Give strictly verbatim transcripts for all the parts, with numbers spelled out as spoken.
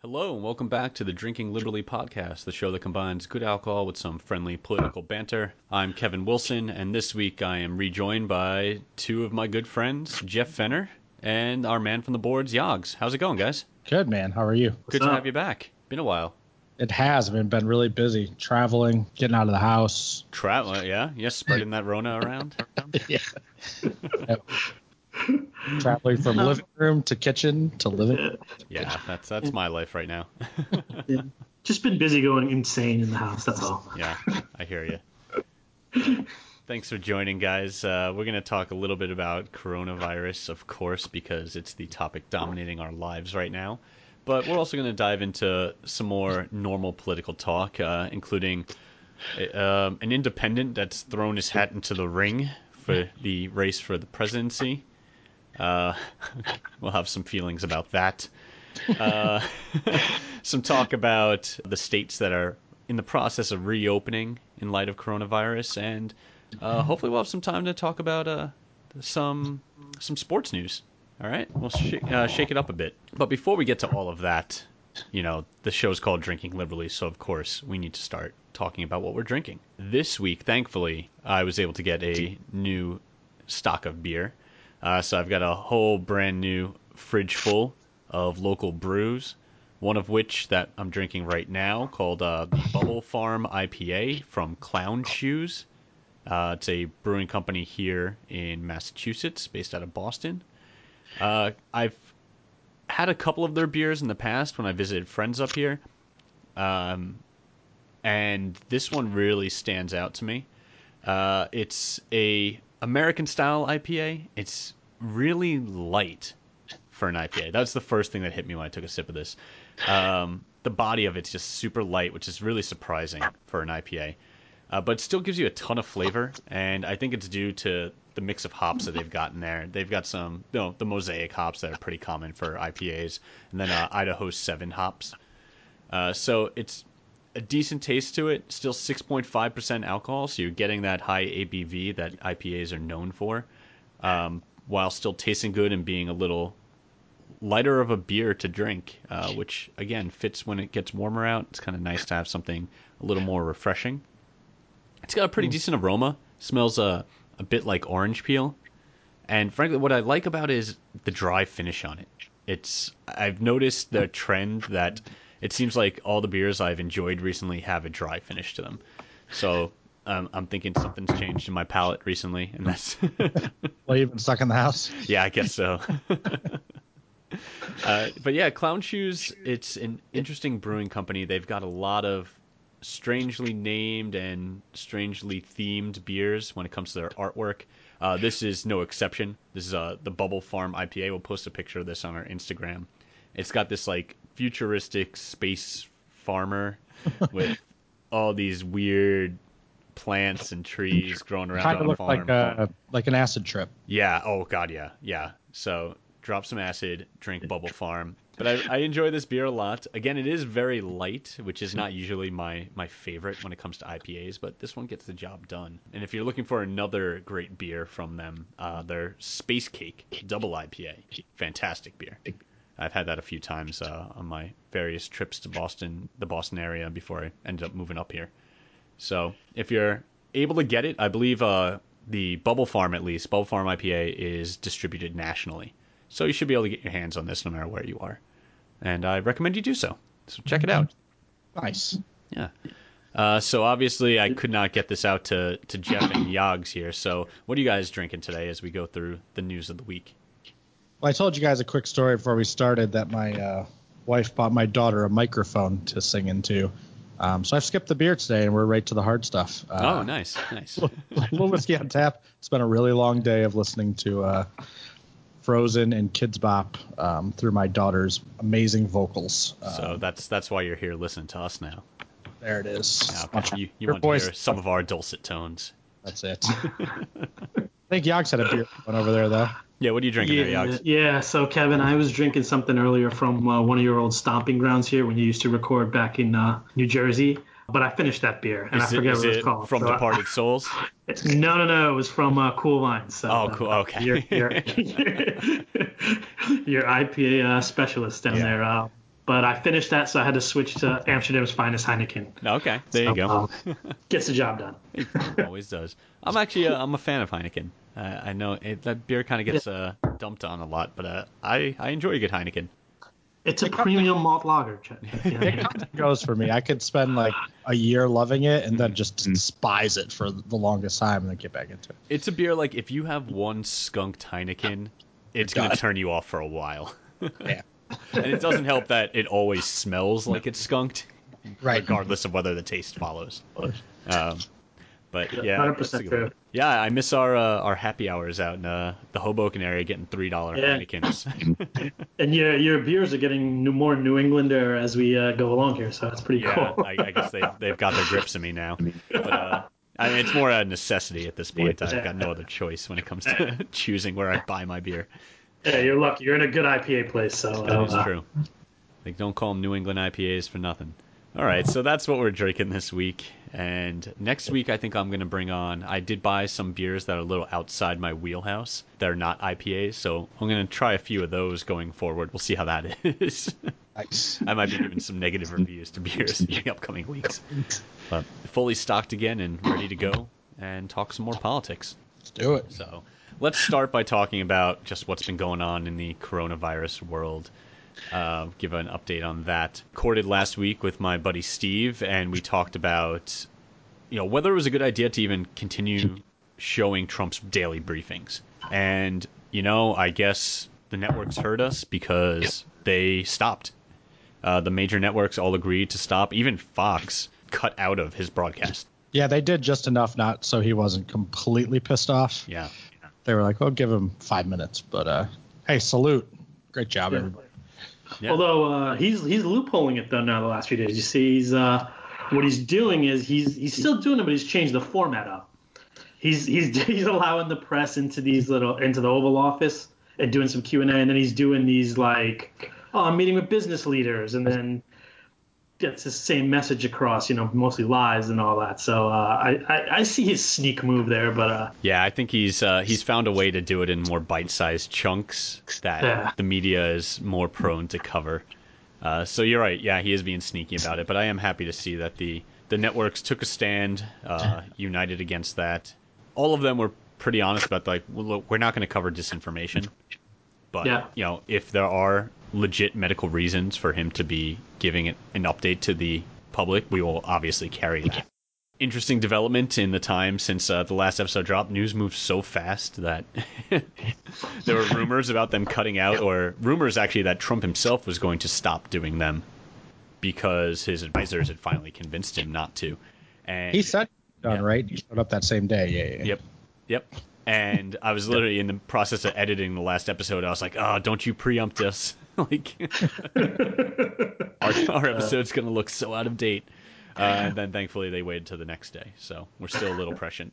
Hello and welcome back to the Drinking Liberally podcast, the show that combines good alcohol with some friendly political banter. I'm Kevin Wilson, and this week I am rejoined by two of my good friends, Jeff Fenner and our man from the boards, Yogs. How's it going, guys? Good, man. How are you? What's good up? To have you back. Been a while. It has. I've been really busy traveling, getting out of the house. Travel, yeah? Yes, spreading that Rona around? Yeah. Yep. Traveling from living room to kitchen to living room. Yeah, that's that's my life right now. Yeah. Just been busy going insane in the house, that's all. Yeah, I hear you. Thanks for joining, guys. Uh, we're going to talk a little bit about coronavirus, of course, because it's the topic dominating our lives right now. But we're also going to dive into some more normal political talk, uh, including uh, an independent that's thrown his hat into the ring for the race for the presidency. Uh, we'll have some feelings about that. Uh, some talk about the states that are in the process of reopening in light of coronavirus, and uh, hopefully we'll have some time to talk about uh, some some sports news. All right, we'll sh- uh, shake it up a bit. But before we get to all of that, you know, the show's called Drinking Liberally, so of course we need to start talking about what we're drinking. This week, thankfully, I was able to get a new stock of beer. Uh, so I've got a whole brand new fridge full of local brews, one of which that I'm drinking right now called uh, the Bubble Farm I P A from Clown Shoes. Uh, it's a brewing company here in Massachusetts, based out of Boston. Uh, I've had a couple of their beers in the past when I visited friends up here, um, and this one really stands out to me. Uh, it's a American-style I P A. It's really light for an I P A. That's the first thing that hit me when I took a sip of this. Um, the body of it's just super light, which is really surprising for an I P A. Uh, but it still gives you a ton of flavor, and I think it's due to the mix of hops that they've got in there. They've got some, you know, the mosaic hops that are pretty common for I P As, and then uh, Idaho seven hops. Uh, so it's a decent taste to it. Still six point five percent alcohol, so you're getting that high A B V that I P As are known for, um, while still tasting good and being a little lighter of a beer to drink, uh, which, again, fits when it gets warmer out. It's kind of nice to have something a little more refreshing. It's got a pretty decent aroma. Smells uh, a bit like orange peel. And frankly, what I like about it is the dry finish on it. It's I've noticed the trend that it seems like all the beers I've enjoyed recently have a dry finish to them. So um, I'm thinking something's changed in my palate recently, and that's... Well, you've been stuck in the house? Yeah, I guess so. uh, but yeah, Clown Shoes, it's an interesting brewing company. They've got a lot of strangely named and strangely themed beers when it comes to their artwork. Uh, this is no exception. This is uh, the Bubble Farm I P A. We'll post a picture of this on our Instagram. It's got this like futuristic space farmer with all these weird plants and trees growing around kind of on a look farm. like a like an acid trip. Yeah. Oh God. Yeah. Yeah. So drop some acid, drink Bubble Farm. But I, I enjoy this beer a lot. Again, it is very light, which is not usually my, my favorite when it comes to I P As, but this one gets the job done. And if you're looking for another great beer from them, uh, their Space Cake Double I P A. Fantastic beer. I've had that a few times uh, on my various trips to Boston, the Boston area, before I ended up moving up here. So if you're able to get it, I believe uh, the Bubble Farm, at least, Bubble Farm I P A is distributed nationally. So you should be able to get your hands on this no matter where you are. And I recommend you do so. So check it out. Nice. Yeah. Uh, so obviously I could not get this out to, to Jeff and Yogs here. So what are you guys drinking today as we go through the news of the week? Well, I told you guys a quick story before we started that my uh, wife bought my daughter a microphone to sing into. Um, so I've skipped the beer today, and we're right to the hard stuff. Uh, oh, nice, nice. A little whiskey on tap. It's been a really long day of listening to uh, Frozen and Kids Bop um, through my daughter's amazing vocals. So Um, that's that's why you're here listening to us now. There it is. Yeah, okay. You, you Your want voice- to hear some of our dulcet tones. That's it. I think Yogs had a beer one over there, though. Yeah, what are you drinking yeah, there, Yogs? Yeah, so Kevin, I was drinking something earlier from uh, one of your old stomping grounds here when you used to record back in uh, New Jersey. But I finished that beer, and Is I it, forget is what it's it called. from so Departed I, Souls? No, no, no. It was from uh, Cool Vines. So, Oh, cool. Uh, Okay. Your, your, your I P A uh, specialist down Yeah. there. Uh, But I finished that, so I had to switch to Amsterdam's Finest Heineken. Okay, there so, you go. Um, gets the job done. It always does. I'm actually a, I'm a fan of Heineken. Uh, I know it, that beer kind of gets uh, dumped on a lot, but uh, I I enjoy a good Heineken. It's a premium malt lager. You know? It comes and goes for me. I could spend like a year loving it and then just despise it for the longest time and then get back into it. It's a beer like if you have one skunked Heineken, it's going to turn you off for a while. Yeah. And it doesn't help that it always smells like it's skunked, Right. regardless of whether the taste follows. Um, but yeah, one hundred percent true. Yeah, I miss our uh, our happy hours out in uh, the Hoboken area, getting three dollar Yeah. Heinekens. And your your beers are getting new, more New Englander as we uh, go along here, so it's pretty Yeah, cool. I, I guess they they've got their grips on me now. But uh, I mean, it's more a necessity at this point. I've got no other choice when it comes to choosing where I buy my beer. Yeah, you're lucky. You're in a good I P A place, so That is uh, true. They don't call them New England I P As for nothing. All right, so that's what we're drinking this week. And next week, I think I'm going to bring on... I did buy some beers that are a little outside my wheelhouse. They're not I P As, so I'm going to try a few of those going forward. We'll see how that is. Nice. I might be giving some negative reviews to beers in the upcoming weeks. But fully stocked again and ready to go and talk some more politics. Let's do it. So let's start by talking about just what's been going on in the coronavirus world. Uh, give an update on that. Recorded last week with my buddy Steve, and we talked about, you know, whether it was a good idea to even continue showing Trump's daily briefings. And, you know, I guess the networks heard us because they stopped. Uh, the major networks all agreed to stop. Even Fox cut out of his broadcast. Yeah, they did just enough not so he wasn't completely pissed off. Yeah. They were like, "Well, give him five minutes." But uh, hey, salute! Great job, Yeah. everybody. Yeah. Although uh, he's he's loopholing it though now the last few days. You see, he's uh, what he's doing is he's he's still doing it, but he's changed the format up. He's he's he's allowing the press into these little into the Oval Office and doing some Q and A, and then he's doing these like, oh, I'm meeting with business leaders, and then gets the same message across, you know, mostly lies and all that. So uh, I, I I see his sneak move there, but uh, Yeah, I think he's uh, he's found a way to do it in more bite-sized chunks that Yeah. the media is more prone to cover. Uh, so you're right. Yeah, he is being sneaky about it, but I am happy to see that the the networks took a stand, uh, united against that. All of them were pretty honest about like, well, look, we're not going to cover disinformation, but Yeah. you know, if there are legit medical reasons for him to be giving it an update to the public, we will obviously carry that. Interesting development in the time since uh, the last episode dropped. News moves so fast that there were rumors about them cutting out, or rumors actually that Trump himself was going to stop doing them because his advisors had finally convinced him not to. And He said done, Yeah. right? He showed up that same day. Yeah, yeah. Yep. Yep. And I was literally in the process of editing the last episode. I was like, oh, don't you preempt us. like, our, our episode's going to look so out of date. Uh, and then thankfully they waited till the next day. So we're still a little prescient.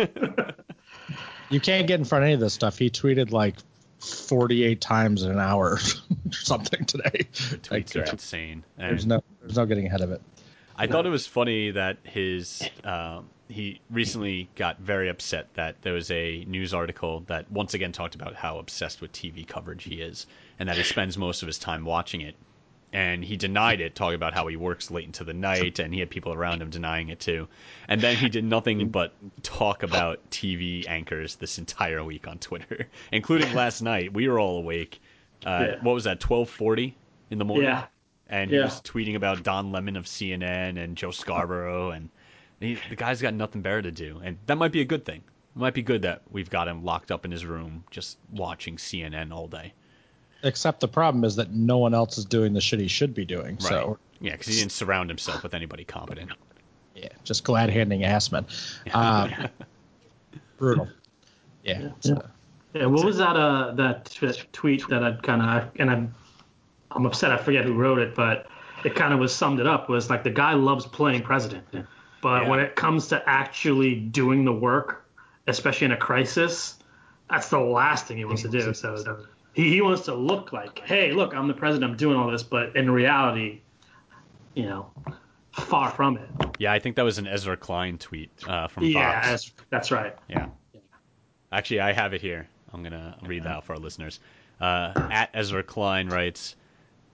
You can't get in front of any of this stuff. He tweeted like forty-eight times in an hour or something today. Tweets Like, are uh, insane. There's And no, there's no getting ahead of it. I thought it was funny that his um, he recently got very upset that there was a news article that once again talked about how obsessed with T V coverage he is and that he spends most of his time watching it. And he denied it, talking about how he works late into the night, and he had people around him denying it too. And then he did nothing but talk about T V anchors this entire week on Twitter, including last night. We were all awake. Uh, Yeah. What was that, twelve forty in the morning? yeah. And he Yeah. was tweeting about Don Lemon of C N N and Joe Scarborough, and he, the guy's got nothing better to do. And that might be a good thing. It might be good that we've got him locked up in his room just watching C N N all day. Except the problem is that no one else is doing the shit he should be doing. Right. So Yeah, because he didn't surround himself with anybody competent. yeah, just glad handing ass men. Um, brutal. Yeah. Yeah. so- Yeah, what was that? Uh, that t- tweet that I'd kind of and I'm I'm upset. I forget who wrote it, but it kind of was summed it up. Was like the guy loves playing president, but Yeah. when it comes to actually doing the work, especially in a crisis, that's the last thing he wants to do. So he he wants to look like, hey, look, I'm the president. I'm doing all this, but in reality, you know, far from it. Yeah, I think that was an Ezra Klein tweet uh, from Yeah, Fox. that's, that's right. Yeah. Actually, I have it here. I'm going to read that out for our listeners. Uh, at Ezra Klein writes,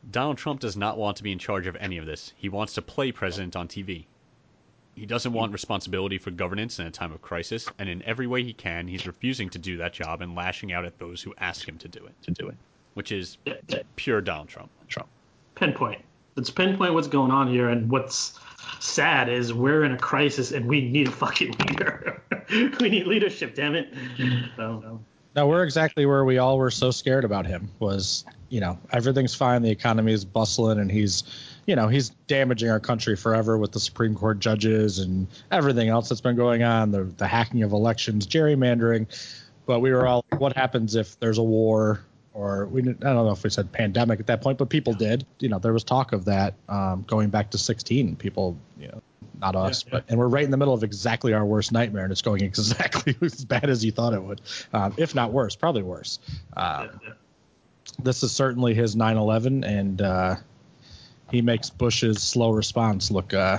Donald Trump does not want to be in charge of any of this. He wants to play president on T V. He doesn't want responsibility for governance in a time of crisis, and in every way he can, he's refusing to do that job and lashing out at those who ask him to do it. To do it, which is pure Donald Trump. Trump. Pinpoint. Let's pinpoint what's going on here, and what's sad is we're in a crisis and we need a fucking leader. We need leadership, damn it. So, no. No, we're exactly where we all were so scared about him. Was, you know, everything's fine, the economy is bustling, and he's, you know, he's damaging our country forever with the Supreme Court judges and everything else that's been going on, the the hacking of elections, gerrymandering. But we were all, what happens if there's a war? Or we didn't, I don't know if we said pandemic at that point, but people did. You know, there was talk of that um, going back to sixteen. People, you know, not us, yeah, but yeah. And we're right in the middle of exactly our worst nightmare, and it's going exactly as bad as you thought it would, um, if not worse, probably worse. Um, yeah, yeah. This is certainly his nine eleven, and uh, he makes Bush's slow response look uh,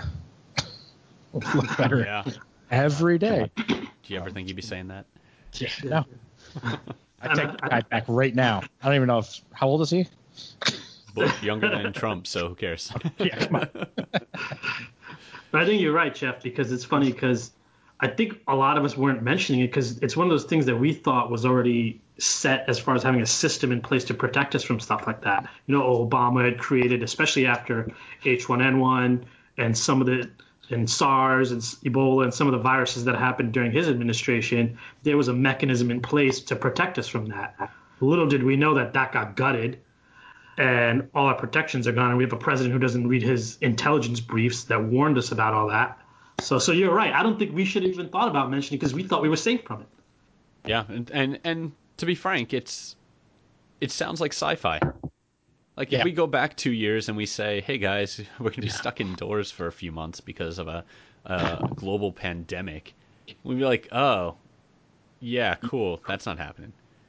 look better yeah. every day. Do you ever think you'd be saying that? Yeah, no. I take the guy back right now. I don't even know if, how old is he? Bush, younger than Trump, so who cares? Yeah, come on. But I think you're right, Jeff, because it's funny because I think a lot of us weren't mentioning it because it's one of those things that we thought was already set as far as having a system in place to protect us from stuff like that. You know, Obama had created, especially after H one N one and some of the and SARS and Ebola and some of the viruses that happened during his administration, there was a mechanism in place to protect us from that. Little did we know that that got gutted and all our protections are gone. And we have a president who doesn't read his intelligence briefs that warned us about all that. So so you're right. I don't think we should have even thought about mentioning it because we thought we were safe from it. Yeah. And, and, and to be frank, it's it sounds like sci-fi. Like, if yeah. we go back two years and we say, hey, guys, we're going to be yeah. stuck indoors for a few months because of a, a global pandemic, we'd be like, oh, yeah, cool. That's not happening.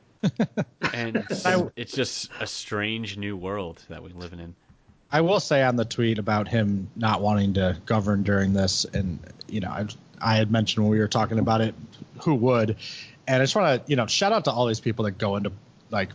And I, it's just a strange new world that we're living in. I will say on the tweet about him not wanting to govern during this, and, you know, I, I had mentioned when we were talking about it, who would. And I just want to, you know, shout out to all these people that go into, like,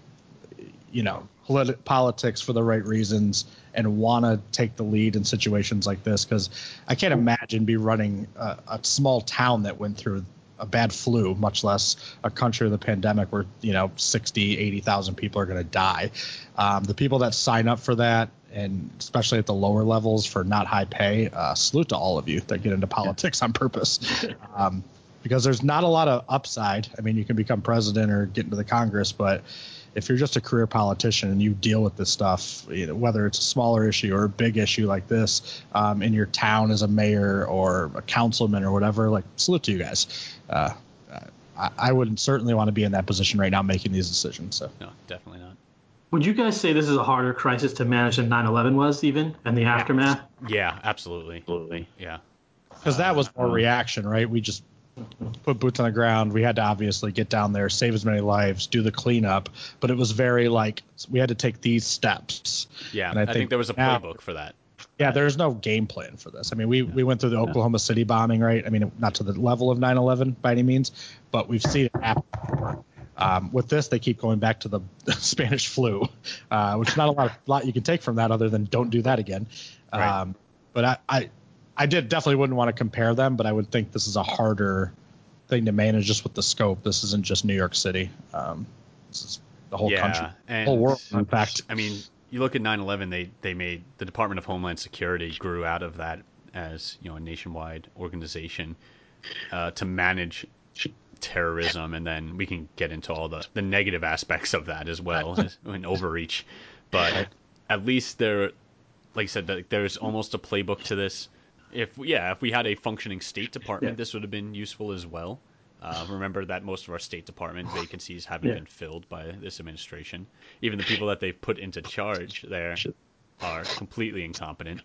you know, polit- politics for the right reasons and want to take the lead in situations like this, because I can't imagine be running a, a small town that went through a bad flu, much less a country with a pandemic where, you know, sixty, eighty thousand people are going to die. Um, the people that sign up for that, and especially at the lower levels for not high pay, uh, salute to all of you that get into politics on purpose. Um, because there's not a lot of upside. I mean, you can become president or get into the Congress, but if you're just a career politician and you deal with this stuff, you know, whether it's a smaller issue or a big issue like this um, in your town as a mayor or a councilman or whatever, like, salute to you guys. Uh, I, I wouldn't certainly want to be in that position right now making these decisions. So no, definitely not. Would you guys say this is a harder crisis to manage than nine eleven was, even, and the aftermath? Yeah, absolutely. Absolutely. Yeah. Because that was more reaction, right? We just put boots on the ground. We had to obviously get down there, save as many lives, do the cleanup, but it was very like we had to take these steps. Yeah, and I, I think, think there was a now, playbook for that. Yeah, there's no game plan for this. I mean, we, we went through the Oklahoma City bombing, right? I mean, not to the level of nine eleven by any means, but we've seen it happen before. Um, with this, they keep going back to the Spanish flu, uh, which is not a lot, of, lot you can take from that other than don't do that again. Right. Um, but I, I I did definitely wouldn't want to compare them, but I would think this is a harder thing to manage just with the scope. This isn't just New York City. Um, this is the whole yeah, country, and, whole world. In fact, I mean, you look at nine eleven, they, they made the Department of Homeland Security grew out of that as, you know, a nationwide organization uh, to manage terrorism, and then we can get into all the, the negative aspects of that as well, and overreach. But at least there, like I said, there's almost a playbook to this. If yeah, if we had a functioning State Department, yeah. this would have been useful as well. Uh, remember that most of our State Department vacancies haven't yeah. been filled by this administration. Even the people that they've put into charge there are completely incompetent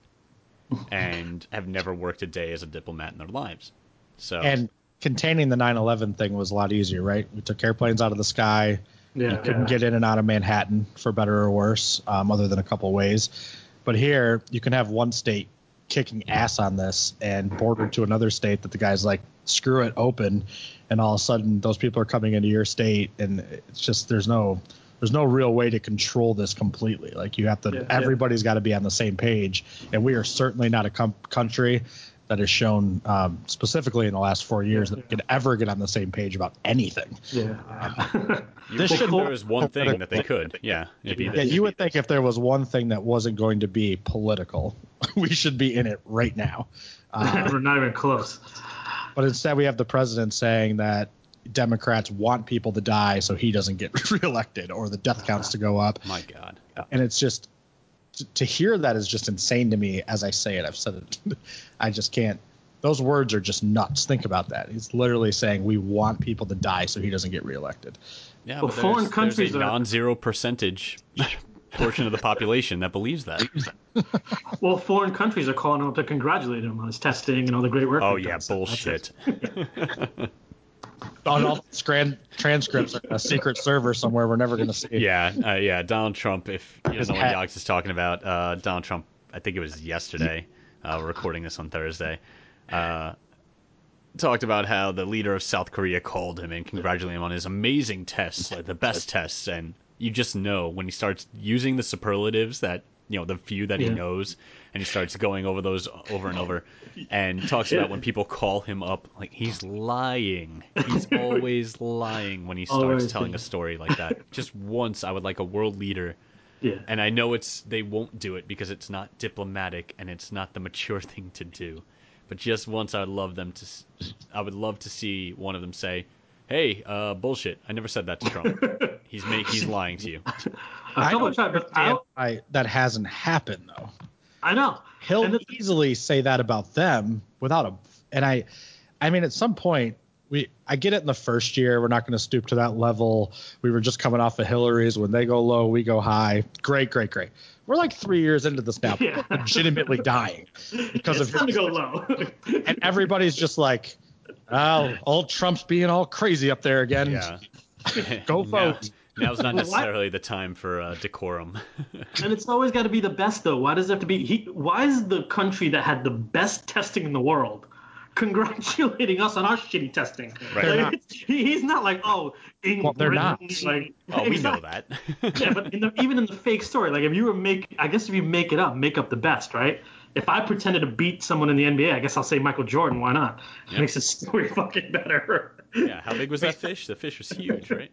and have never worked a day as a diplomat in their lives. So and containing the nine eleven thing was a lot easier, right? We took airplanes out of the sky. Yeah, you couldn't yeah. get in and out of Manhattan, for better or worse, um, other than a couple ways. But here, you can have one state kicking ass on this and border to another state that the guy's like, screw it, open, and all of a sudden those people are coming into your state, and it's just there's no there's no real way to control this completely. Like you have to, Yeah, everybody's got to be on the same page, and we are certainly not a com- country that has shown um, specifically in the last four years Yeah, that we could ever get on the same page about anything. Yeah. You This would should- think there was one thing that they could. Yeah, it'd be Yeah, this. you would think if there was one thing that wasn't going to be political, we should be in it right now. Uh, We're not even close. but instead, we have the president saying that Democrats want people to die so he doesn't get reelected or the death counts to go up. My God. And it's just to, to hear that is just insane to me. As I say it, I've said it. I just can't. Those words are just nuts. Think about that. He's literally saying we want people to die so he doesn't get reelected. Yeah, Well, but foreign there's, countries there's a are- non-zero percentage portion of the population that believes that. Well, foreign countries are calling him up to congratulate him on his testing and all the great work. Oh he's yeah, done. So bullshit. On all these grand transcripts are in a secret server somewhere we're never going to see. Yeah, uh, yeah. Donald Trump. If you His don't know what hat. Yogs is talking about, uh, Donald Trump. I think it was yesterday. Uh, we're recording this on Thursday. Uh, talked about how the leader of South Korea called him and congratulated him on his amazing tests, like the best tests. And you just know when he starts using the superlatives that, you know, the few that he Yeah. knows, and he starts going over those over and over, and talks about when people call him up, like he's lying. He's always lying when he starts Always, telling yeah. a story like that. Just once, I would like a world leader. Yeah. And I know it's they won't do it because it's not diplomatic and it's not the mature thing to do. But just once, I'd love them to. s- I would love to see one of them say, "Hey, uh, bullshit! I never said that to Trump. He's make he's lying to you." A I couple don't of times, understand I, why that hasn't happened though. I know. He'll And the- easily say that about them without a. And I, I mean, at some point, we I get it in the first year. We're not going to stoop to that level. We were just coming off of Hillary's. When they go low, we go high. Great, great, great. We're like three years into this now. Yeah. People legitimately dying because it's of time to his, go low. and everybody's just like, oh, old Trump's being all crazy up there again. Yeah. Go Now- vote. Now's not Well, why- necessarily the time for uh, decorum. And it's always got to be the best, though. Why does it have to be? He, why is the country that had the best testing in the world congratulating us on our shitty testing? Right. They're Like, not. it's- he, he's not like, oh, England. Well, they're not. Like, Oh, we know exactly. that. Yeah, but in the, even in the fake story, like if you were make, I guess if you make it up, make up the best, right? If I pretended to beat someone in the N B A, I guess I'll say Michael Jordan. Why not? It Yep. makes the story fucking better. Yeah. How big was that fish? The fish was huge, right?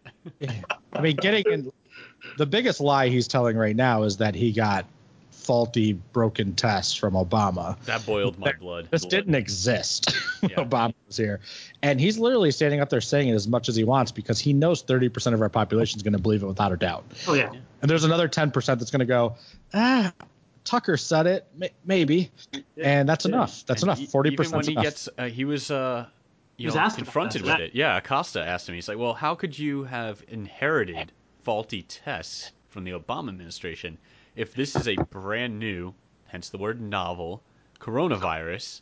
I mean, getting in the biggest lie he's telling right now is that he got faulty, broken tests from Obama. That boiled my blood. This didn't exist when Yeah. Obama was here. And he's literally standing up there saying it as much as he wants because he knows thirty percent of our population is going to believe it without a doubt. Oh yeah. And there's another ten percent that's going to go, ah, Tucker said it, may- maybe. And that's Yeah. enough. That's And enough. e- forty Even percent when is he enough. gets, uh, he was, uh, you was know, asked about confronted that, with yeah. it. Yeah, Acosta asked him. He's like, "Well, how could you have inherited faulty tests from the Obama administration if this is a brand new, hence the word novel, coronavirus,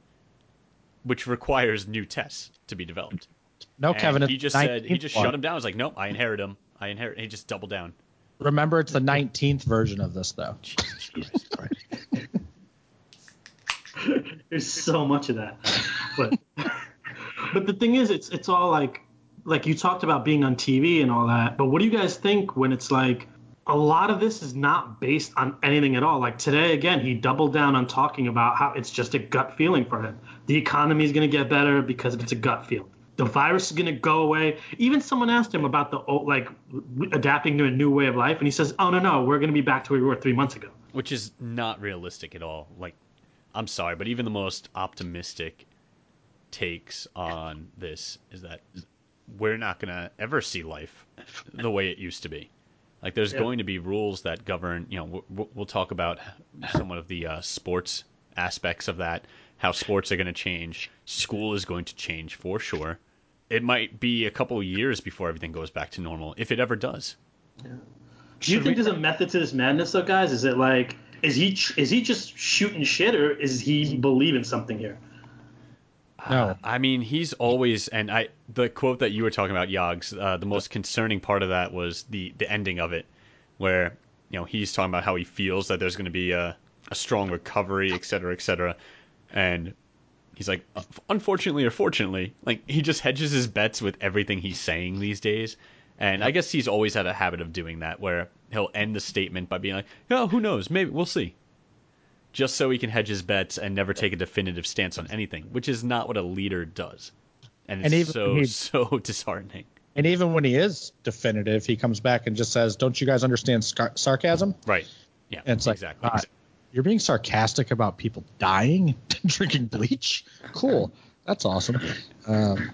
which requires new tests to be developed?" No, And Kevin. he it's just the said he nineteenth just one. shut him down. He's like, "Nope, I inherit him. I inherit." And he just doubled down. Remember, it's the nineteenth version of this, though. Jesus Christ. There's so much of that. But but the thing is, it's it's all like like you talked about being on T V and all that. But what do you guys think when it's like a lot of this is not based on anything at all? Like today, again, he doubled down on talking about how it's just a gut feeling for him. The economy is going to get better because it's a gut feeling. The virus is going to go away. Even someone asked him about the oh, like adapting to a new way of life, and he says, "Oh no, no, we're going to be back to where we were three months ago." Which is not realistic at all. Like, I'm sorry, but even the most optimistic takes on this is that we're not going to ever see life the way it used to be. Like, there's Yeah. going to be rules that govern, you know, we'll, we'll talk about some of the uh, sports aspects of that, how sports are going to change. School is going to change for sure. It might be a couple of years before everything goes back to normal, if it ever does. Do you think there's a method to this madness, though, guys? Is it like is he tr- is he just shooting shit, or is he believing something here? No. I mean, he's always, and I the quote that you were talking about, Yogs, uh, the most concerning part of that was the the ending of it, where you know he's talking about how he feels that there's going to be a, a strong recovery, et cetera, et cetera, and he's like, unfortunately or fortunately, like he just hedges his bets with everything he's saying these days, And I guess he's always had a habit of doing that, where he'll end the statement by being like, "Oh, who knows? Maybe we'll see," just so he can hedge his bets and never take a definitive stance on anything, which is not what a leader does, and it's And even so he- so disheartening. And even when he is definitive, he comes back and just says, "Don't you guys understand scar- sarcasm?" Right? Yeah. And it's like, exactly. uh, you're being sarcastic about people dying, drinking bleach. Cool, that's awesome. Um,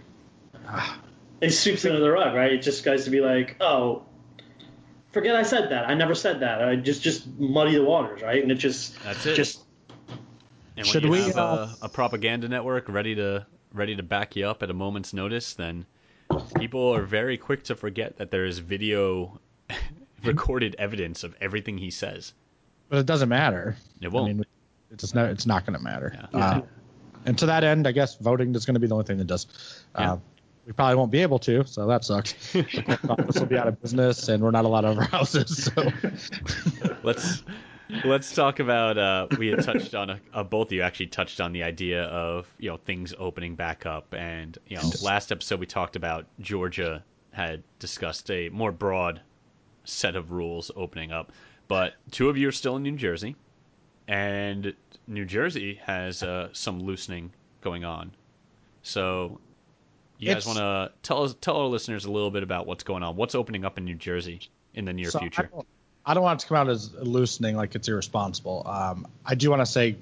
It sweeps under the rug, right? It just goes to be like, oh, forget I said that. I never said that. I just just muddy the waters, right? And it just That's it. Just And when Should you we, have uh, a, a propaganda network ready to ready to back you up at a moment's notice, then people are very quick to forget that there is video recorded evidence of everything he says. but it doesn't matter. It won't. I mean, it's just not. It's not going to matter. Yeah. Uh, and to that end, I guess voting is going to be the only thing that does. Yeah. Uh, we probably won't be able to, so that sucks. This will be out of business, and we're not allowed out of our houses. So let's let's talk about. Uh, we had touched on a, uh, both of you actually touched on the idea of you know things opening back up, and you know last episode we talked about Georgia had discussed a more broad set of rules opening up, but two of you are still in New Jersey, and New Jersey has uh, some loosening going on. So, you guys It's- want to tell us, tell our listeners a little bit about what's going on? What's opening up in New Jersey in the near so future? I don't, I don't want it to come out as loosening, like it's irresponsible. Um, I do want to say,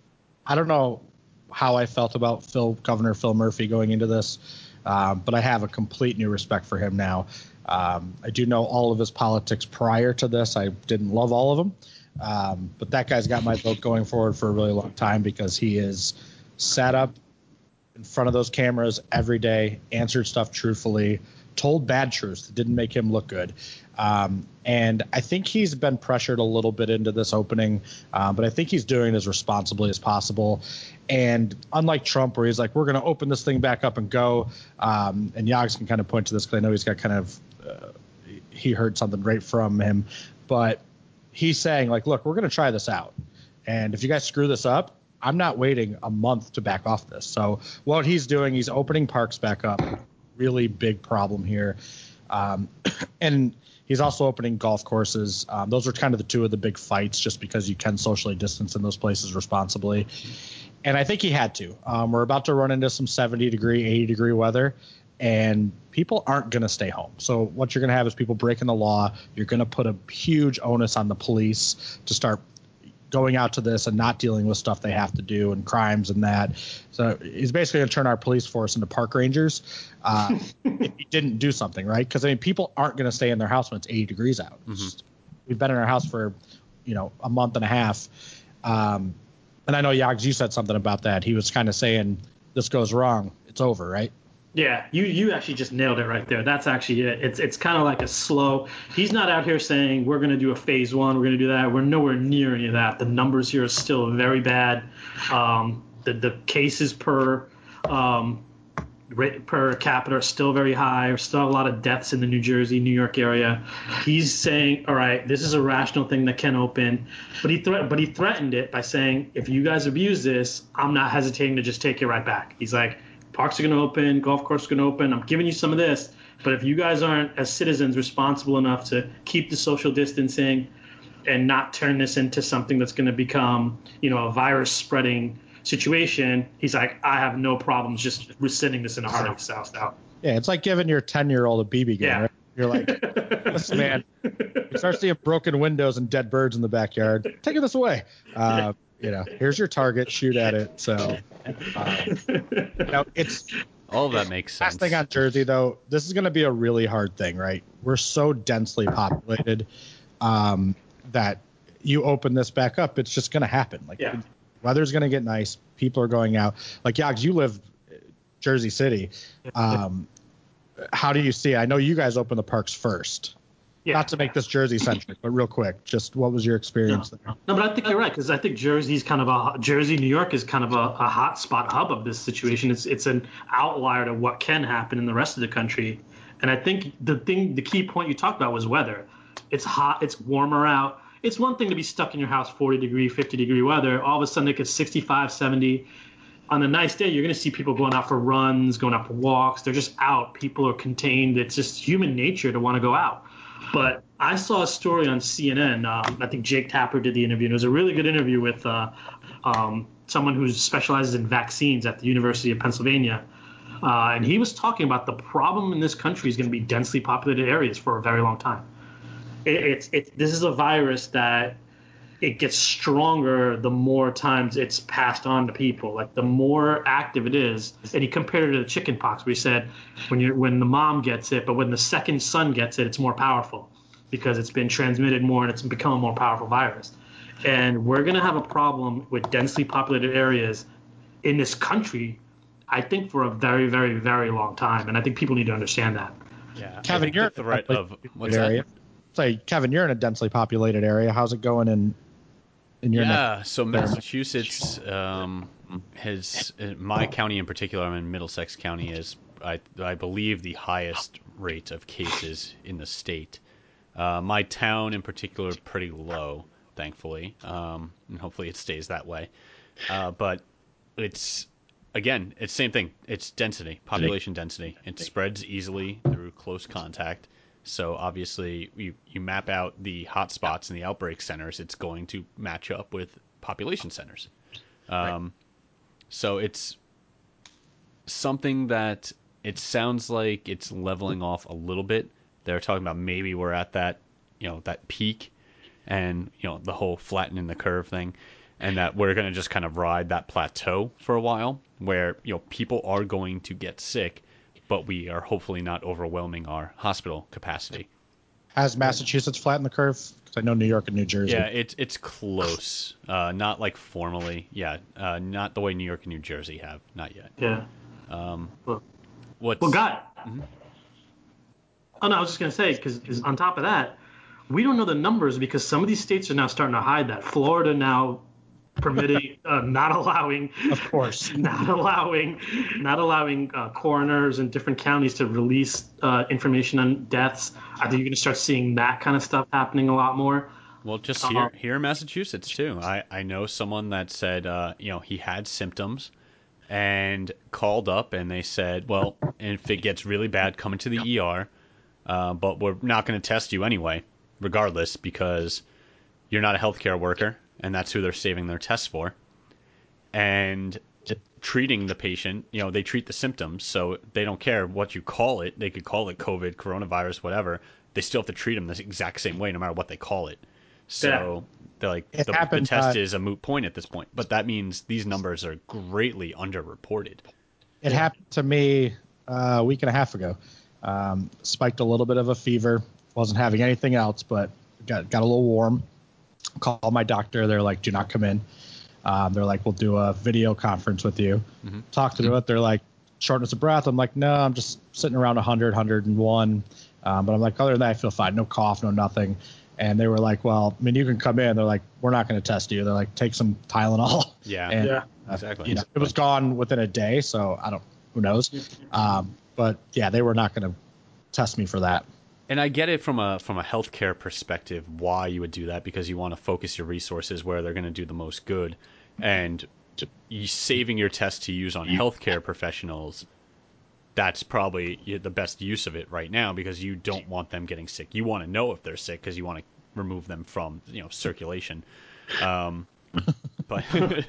I don't know how I felt about Phil Governor Phil Murphy going into this, um, but I have a complete new respect for him now. Um, I do know all of his politics prior to this. I didn't love all of them, um, but that guy's got my vote going forward for a really long time because he is sat up in front of those cameras every day, answered stuff truthfully, told bad truths that didn't make him look good. Um, and I think he's been pressured a little bit into this opening, um, but I think he's doing it as responsibly as possible. And unlike Trump, where he's like, we're going to open this thing back up and go, um, and Yags can kind of point to this because I know he's got kind of, uh, he heard something right from him, but he's saying like, look, we're going to try this out. And if you guys screw this up, I'm not waiting a month to back off this. So what he's doing, he's opening parks back up. Really big problem here. Um, and he's also opening golf courses. Um, those are kind of the two of the big fights just because you can socially distance in those places responsibly. And I think he had to. Um, we're about to run into some seventy degree, eighty degree weather, and people aren't going to stay home. So what you're going to have is people breaking the law. You're going to put a huge onus on the police to start going out to this and not dealing with stuff they have to do and crimes and that. So he's basically going to turn our police force into park rangers uh, if he didn't do something, right? Because, I mean, people aren't going to stay in their house when it's eighty degrees out. Mm-hmm. Just, we've been in our house for, you know, a month and a half. Um, and I know, Yags, you said something about that. He was kind of saying, this goes wrong, it's over, right? Yeah, you you actually just nailed it right there. That's actually it. It's it's kind of like a slow. He's not out here saying we're going to do a phase one. We're going to do that. We're nowhere near any of that. The numbers here are still very bad. Um, the the cases per um, rate per capita are still very high. There's still a lot of deaths in the New Jersey, New York area. He's saying, all right, this is a rational thing that can open, but he threat but he threatened it by saying, if you guys abuse this, I'm not hesitating to just take it right back. He's like, parks are going to open, golf courses are going to open. I'm giving you some of this, but if you guys aren't, as citizens, responsible enough to keep the social distancing and not turn this into something that's going to become, you know, a virus spreading situation, he's like, I have no problems just rescinding this in a heartbeat. South out. Yeah, it's like giving your ten-year-old a B B gun, Yeah. right? You're like, listen, man, you start seeing broken windows and dead birds in the backyard. Taking this away. Uh, you know, here's your target. Shoot at it. So, uh, you know, it's All of that makes sense. last thing on Jersey, though. This is going to be a really hard thing, right? We're so densely populated um, that you open this back up, it's just going to happen. Like, Yeah. weather's going to get nice. People are going out. Like, Yags, you live Jersey City. Um, how do you see it? I know you guys open the parks first. Yeah. Not to make this Jersey centric, but real quick, just what was your experience No, there? no, but I think you're right, because I think Jersey's kind of a Jersey, New York is kind of a, a hot spot hub of this situation. It's it's an outlier to what can happen in the rest of the country, and I think the thing, the key point you talked about was weather. It's hot, it's warmer out. It's one thing to be stuck in your house, forty degree, fifty degree weather. All of a sudden it gets sixty-five, seventy. on a nice day, you're going to see people going out for runs, going out for walks. They're just out. People are contained. It's just human nature to want to go out. But I saw a story on C N N. Um, I think Jake Tapper did the interview. And it was a really good interview with uh, um, someone who specializes in vaccines at the University of Pennsylvania. Uh, and he was talking about the problem in this country is going to be densely populated areas for a very long time. It, it's it, this is a virus that it gets stronger the more times it's passed on to people. Like the more active it is, and he compared it to the chicken pox, where he said when you when the mom gets it, but when the second son gets it, it's more powerful because it's been transmitted more and it's become a more powerful virus. And we're gonna have a problem with densely populated areas in this country, I think, for a very, very, very long time. And I think people need to understand that. Yeah, Kevin, you're the threat of what's area. that? Say, Kevin, you're in a densely populated area. How's it going in in your yeah, neck? so Massachusetts um, has, my county in particular, I'm in Middlesex County, is, I, I believe, the highest rate of cases in the state. Uh, my town in particular, pretty low, thankfully, um, and hopefully it stays that way. Uh, but it's, again, it's same thing. It's density, population density. It spreads easily through close contact. So obviously, you, you map out the hot spots and the outbreak centers, it's going to match up with population centers. Um, right. So it's something that it sounds like it's leveling off a little bit. They're talking about maybe we're at that, you know, that peak, and you know the whole flattening the curve thing, and that we're going to just kind of ride that plateau for a while, where you know people are going to get sick, but we are hopefully not overwhelming our hospital capacity. Has Massachusetts flattened the curve? Because I know New York and New Jersey. Yeah, it's it's close. Uh, not like formally. Yeah, uh, not the way New York and New Jersey have. Not yet. Yeah. Um, well, what's well, Guy. Mm-hmm. Oh no, I was just gonna say because on top of that, we don't know the numbers because some of these states are now starting to hide that. Florida now permitting, uh, not allowing, of course, not allowing, not allowing uh, coroners in different counties to release uh, information on deaths. I think you're going to start seeing that kind of stuff happening a lot more. Well, just here, uh, here in Massachusetts too. I, I know someone that said, uh, you know, he had symptoms and called up and they said, well, if it gets really bad, come into the E R, uh, but we're not going to test you anyway, regardless, because you're not a healthcare worker. And that's who they're saving their tests for. And treating the patient, you know, they treat the symptoms, so they don't care what you call it. They could call it COVID, coronavirus, whatever. They still have to treat them the exact same way, no matter what they call it. So yeah. they're like, the, happened, the test uh, is a moot point at this point. But that means these numbers are greatly underreported. It happened to me uh, a week and a half ago. Um, spiked a little bit of a fever. Wasn't having anything else, but got got a little warm. Call my doctor. They're like, do not come in. Um, they're like, we'll do a video conference with you. Mm-hmm. Talk to it. They're like, shortness of breath. I'm like, no, I'm just sitting around one hundred, one hundred one. Um, but I'm like, other than that, I feel fine. No cough, no nothing. And they were like, well, I mean, you can come in. They're like, we're not going to test you. They're like, take some Tylenol. Yeah. And, yeah. Uh, exactly. You know, it was gone within a day. So I don't, who knows? Um, but yeah, they were not going to test me for that. And I get it from a from a healthcare perspective why you would do that, because you want to focus your resources where they're going to do the most good, and to, you saving your test to use on healthcare professionals. That's probably the best use of it right now, because you don't want them getting sick. You want to know if they're sick because you want to remove them from you know circulation. Um, but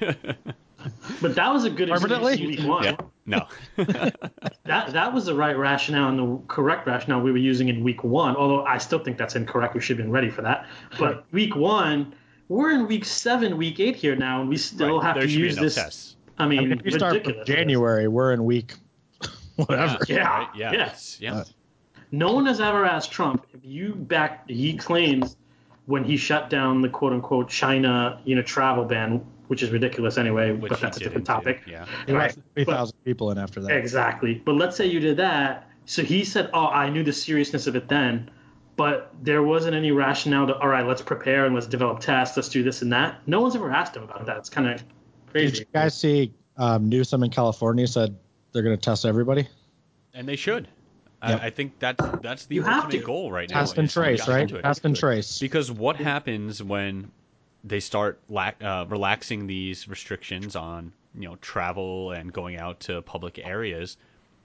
but that was a good example in week one. Yeah. No. that that was the right rationale and the correct rationale we were using in week one, although I still think that's incorrect. We should have been ready for that. But week one, we're in week seven, week eight here now, and we still right. have there to use this. Tests. I mean, I mean if you start from January, we're in week whatever. Yeah. Yeah. Right? Yeah. yeah. yeah. Uh, no one has ever asked Trump if you back. He claims when he shut down the quote unquote China, you know, travel ban, which is ridiculous anyway, which but that's a different topic. Yeah. Right. three thousand people in after that. Exactly. But let's say you did that. So he said, oh, I knew the seriousness of it then, but there wasn't any rationale to, all right, let's prepare and let's develop tests. Let's do this and that. No one's ever asked him about that. It's kind of crazy. Did you guys see um, Newsom in California said they're going to test everybody? And they should. Yep. I, I think that's that's the You have ultimate to. goal right now. Test and trace, right? Test and trace. Because what happens when they start lack, uh, relaxing these restrictions on you know, travel and going out to public areas.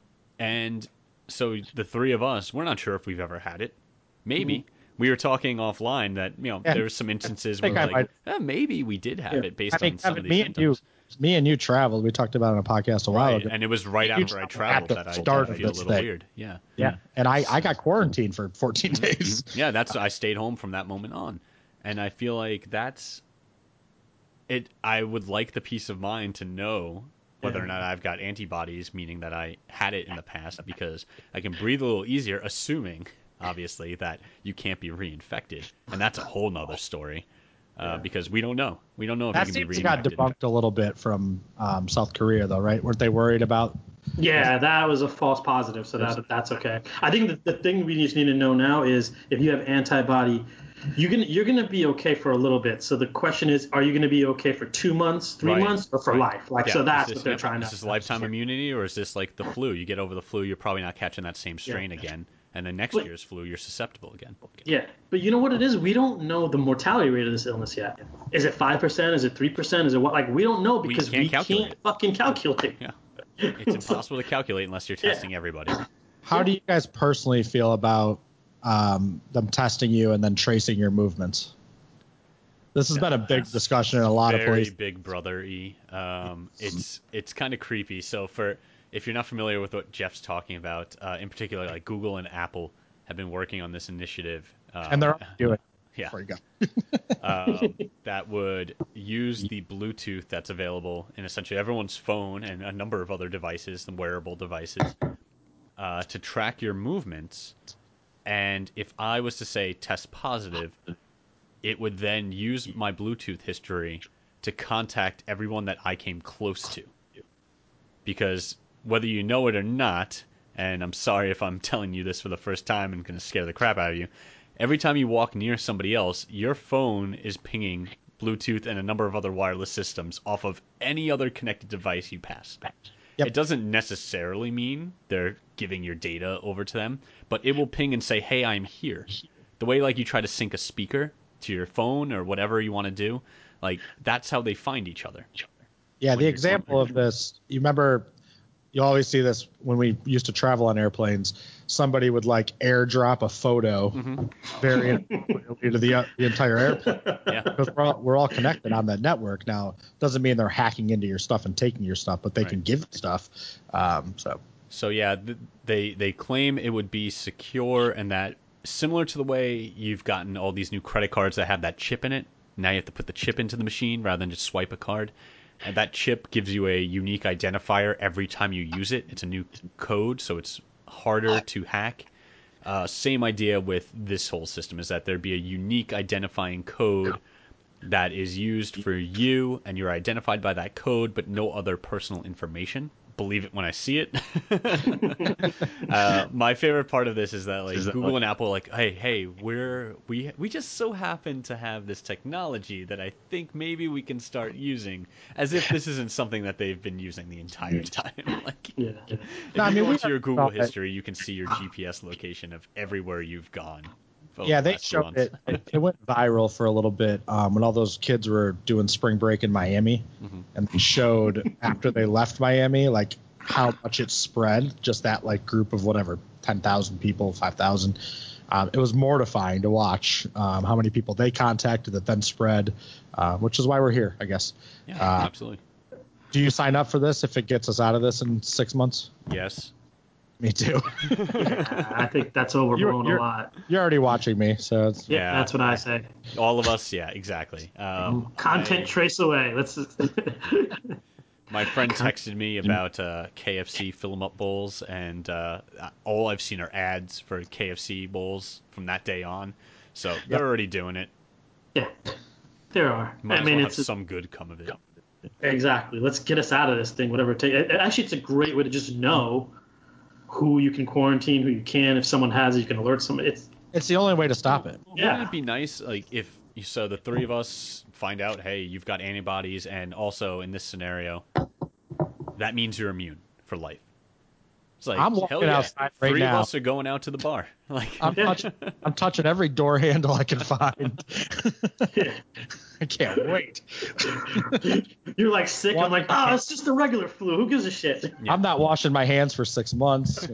And so the three of us, we're not sure if we've ever had it. Maybe. Mm-hmm. We were talking offline that, you know, yeah. there's some instances where we're like, eh, maybe we did have yeah. it based I mean, on some Kevin, of these me symptoms. And you, me and you traveled. We talked about it on a podcast a while right. ago. And it was right you after I traveled that I started to feel a little thing. weird. Yeah. Yeah. And I, I got quarantined for fourteen days. Yeah, that's I stayed home from that moment on. And I feel like that's it. I would like the peace of mind to know whether or not I've got antibodies, meaning that I had it in the past, because I can breathe a little easier, assuming, obviously, that you can't be reinfected. And that's a whole nother story, uh, yeah. because we don't know. We don't know if that you can be reinfected. That seems got debunked a little bit from um, South Korea, though, right? Weren't they worried about? Yeah, that was a false positive, so that that's okay. I think the, the thing we just need to know now is if you have antibody, you're gonna you're gonna be okay for a little bit. So the question is, are you gonna be okay for two months, three right. months, or for right. life? Like, yeah. so that's this, what they're yeah, trying is to. Is this lifetime immunity, or is this like the flu? You get over the flu, you're probably not catching that same strain yeah. again, and then next but, year's flu, you're susceptible again. Yeah, but you know what it is? We don't know the mortality rate of this illness yet. Is it five percent? Is it three percent? Is it what? Like, we don't know because we can't, we can't fucking calculate. Yeah. It's impossible to calculate unless you're testing yeah. everybody. How do you guys personally feel about um, them testing you and then tracing your movements? This has yeah, been a big discussion in a lot of places. Very big brother-y. Um, it's it's kind of creepy. So for if you're not familiar with what Jeff's talking about, uh, in particular, like Google and Apple have been working on this initiative. Um, and they're doing it. Yeah. Before you go. um, that would use the Bluetooth that's available in essentially everyone's phone and a number of other devices, and wearable devices, uh, to track your movements. And if I was to say test positive, it would then use my Bluetooth history to contact everyone that I came close to. Because whether you know it or not, and I'm sorry if I'm telling you this for the first time and going to scare the crap out of you, every time you walk near somebody else, your phone is pinging Bluetooth and a number of other wireless systems off of any other connected device you pass. Yep. It doesn't necessarily mean they're giving your data over to them, but it will ping and say, hey, I'm here. The way like you try to sync a speaker to your phone or whatever you want to do, like that's how they find each other. Yeah, the example of this, you remember... You always see this when we used to travel on airplanes. Somebody would like airdrop a photo mm-hmm. very appropriately to the, uh, the entire airplane. Yeah, because we're all, we're all connected on that network now. Doesn't mean they're hacking into your stuff and taking your stuff, but they right. can give stuff. Um, so, so yeah, th- they they claim it would be secure and that similar to the way you've gotten all these new credit cards that have that chip in it. Now you have to put the chip into the machine rather than just swipe a card. And that chip gives you a unique identifier every time you use it. It's a new code, so it's harder to hack. Uh, same idea with this whole system is that there'd be a unique identifying code that is used for you, and you're identified by that code, but no other personal information. Believe it when I see it. uh, my favorite part of this is that like Google and Apple, like, hey, hey, we're we we just so happen to have this technology that I think maybe we can start using, as if this isn't something that they've been using the entire time. Like, yeah. if no, you I mean, go into your Google history, you can see your G P S location of everywhere you've gone. Yeah, they showed it. It went viral for a little bit um, when all those kids were doing spring break in Miami, mm-hmm. and they showed after they left Miami, like how much it spread. Just that like group of whatever, ten thousand people, five thousand. Um, it was mortifying to watch um, how many people they contacted that then spread, uh, which is why we're here, I guess. Yeah, uh, absolutely. Do you sign up for this if it gets us out of this in six months? Yes. Me too. Yeah, I think that's overblown you're, you're, a lot. You're already watching me, so it's, yeah, yeah, that's what I say. All of us, yeah, exactly. Um, Content I, trace away. Let's. My friend texted me about uh, K F C fill 'em up bowls, and uh, all I've seen are ads for K F C bowls from that day on. So yep. they're already doing it. Yeah, there are. Might I as mean, well it's have some good come of it. Exactly. Let's get us out of this thing, whatever it takes. Actually, it's a great way to just know who you can quarantine, who you can. If someone has it, you can alert somebody. It's it's the only way to stop it. Yeah. Wouldn't it be nice, like, if so the three of us find out, hey, you've got antibodies, and also in this scenario, that means you're immune for life. It's like, I'm walking hell yeah, outside right three now. of us are going out to the bar. Like I'm touching, I'm touching every door handle I can find. I can't wait. You're like sick. I'm like, oh, it's just a regular flu. Who gives a shit? Yeah. I'm not washing my hands for six months.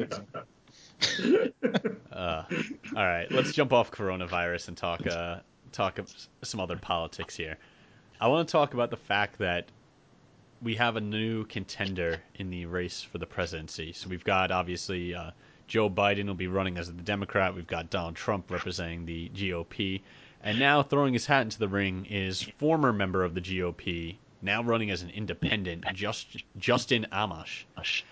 Uh, all right, let's jump off coronavirus and talk uh, talk some other politics here. I want to talk about the fact that we have a new contender in the race for the presidency. So we've got, obviously, uh, Joe Biden will be running as the Democrat. We've got Donald Trump representing the G O P. And now throwing his hat into the ring is former member of the G O P, now running as an independent, Just, Justin Amash,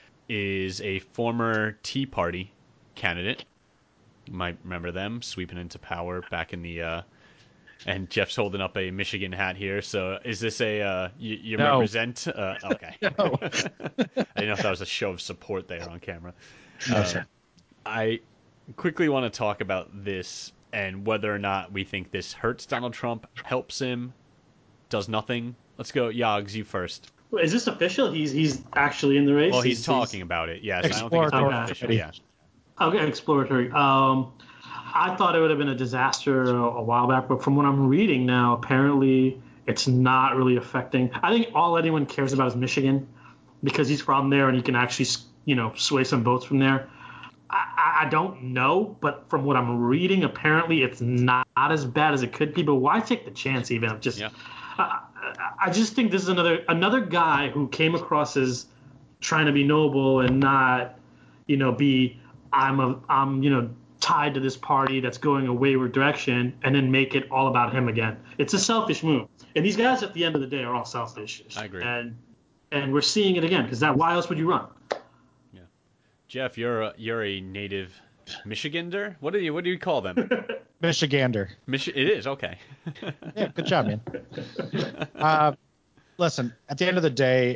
is a former Tea Party candidate. You might remember them sweeping into power back in the... Uh, and Jeff's holding up a Michigan hat here. So is this a... Uh, you you No. represent... Uh, okay. No. I didn't know if that was a show of support there on camera. No, Uh, sir. I quickly want to talk about this and whether or not we think this hurts Donald Trump, helps him, does nothing. Let's go, Yogs, you first. Wait, is this official? He's he's actually in the race. Well, he's, talking about it. Yes, I don't think it's been Exploratory. official. Yeah. Okay, exploratory. Um, I thought it would have been a disaster a, a while back, but from what I'm reading now, apparently it's not really affecting. I think all anyone cares about is Michigan, because he's from there and he can actually, you know, sway some votes from there. I, I don't know, but from what I'm reading, apparently it's not as bad as it could be. But why take the chance even of just? Yeah. I, I just think this is another another guy who came across as trying to be noble and not, you know, be I'm a I'm you know tied to this party that's going a wayward direction, and then make it all about him again. It's a selfish move, and these guys at the end of the day are all selfish. I agree. And and we're seeing it again because that why else would you run? Yeah. Jeff, you're a, you're a native Michigander. What do you what do you call them? Michigander. Mich- it is okay. Yeah, good job, man. Uh, listen, at the end of the day,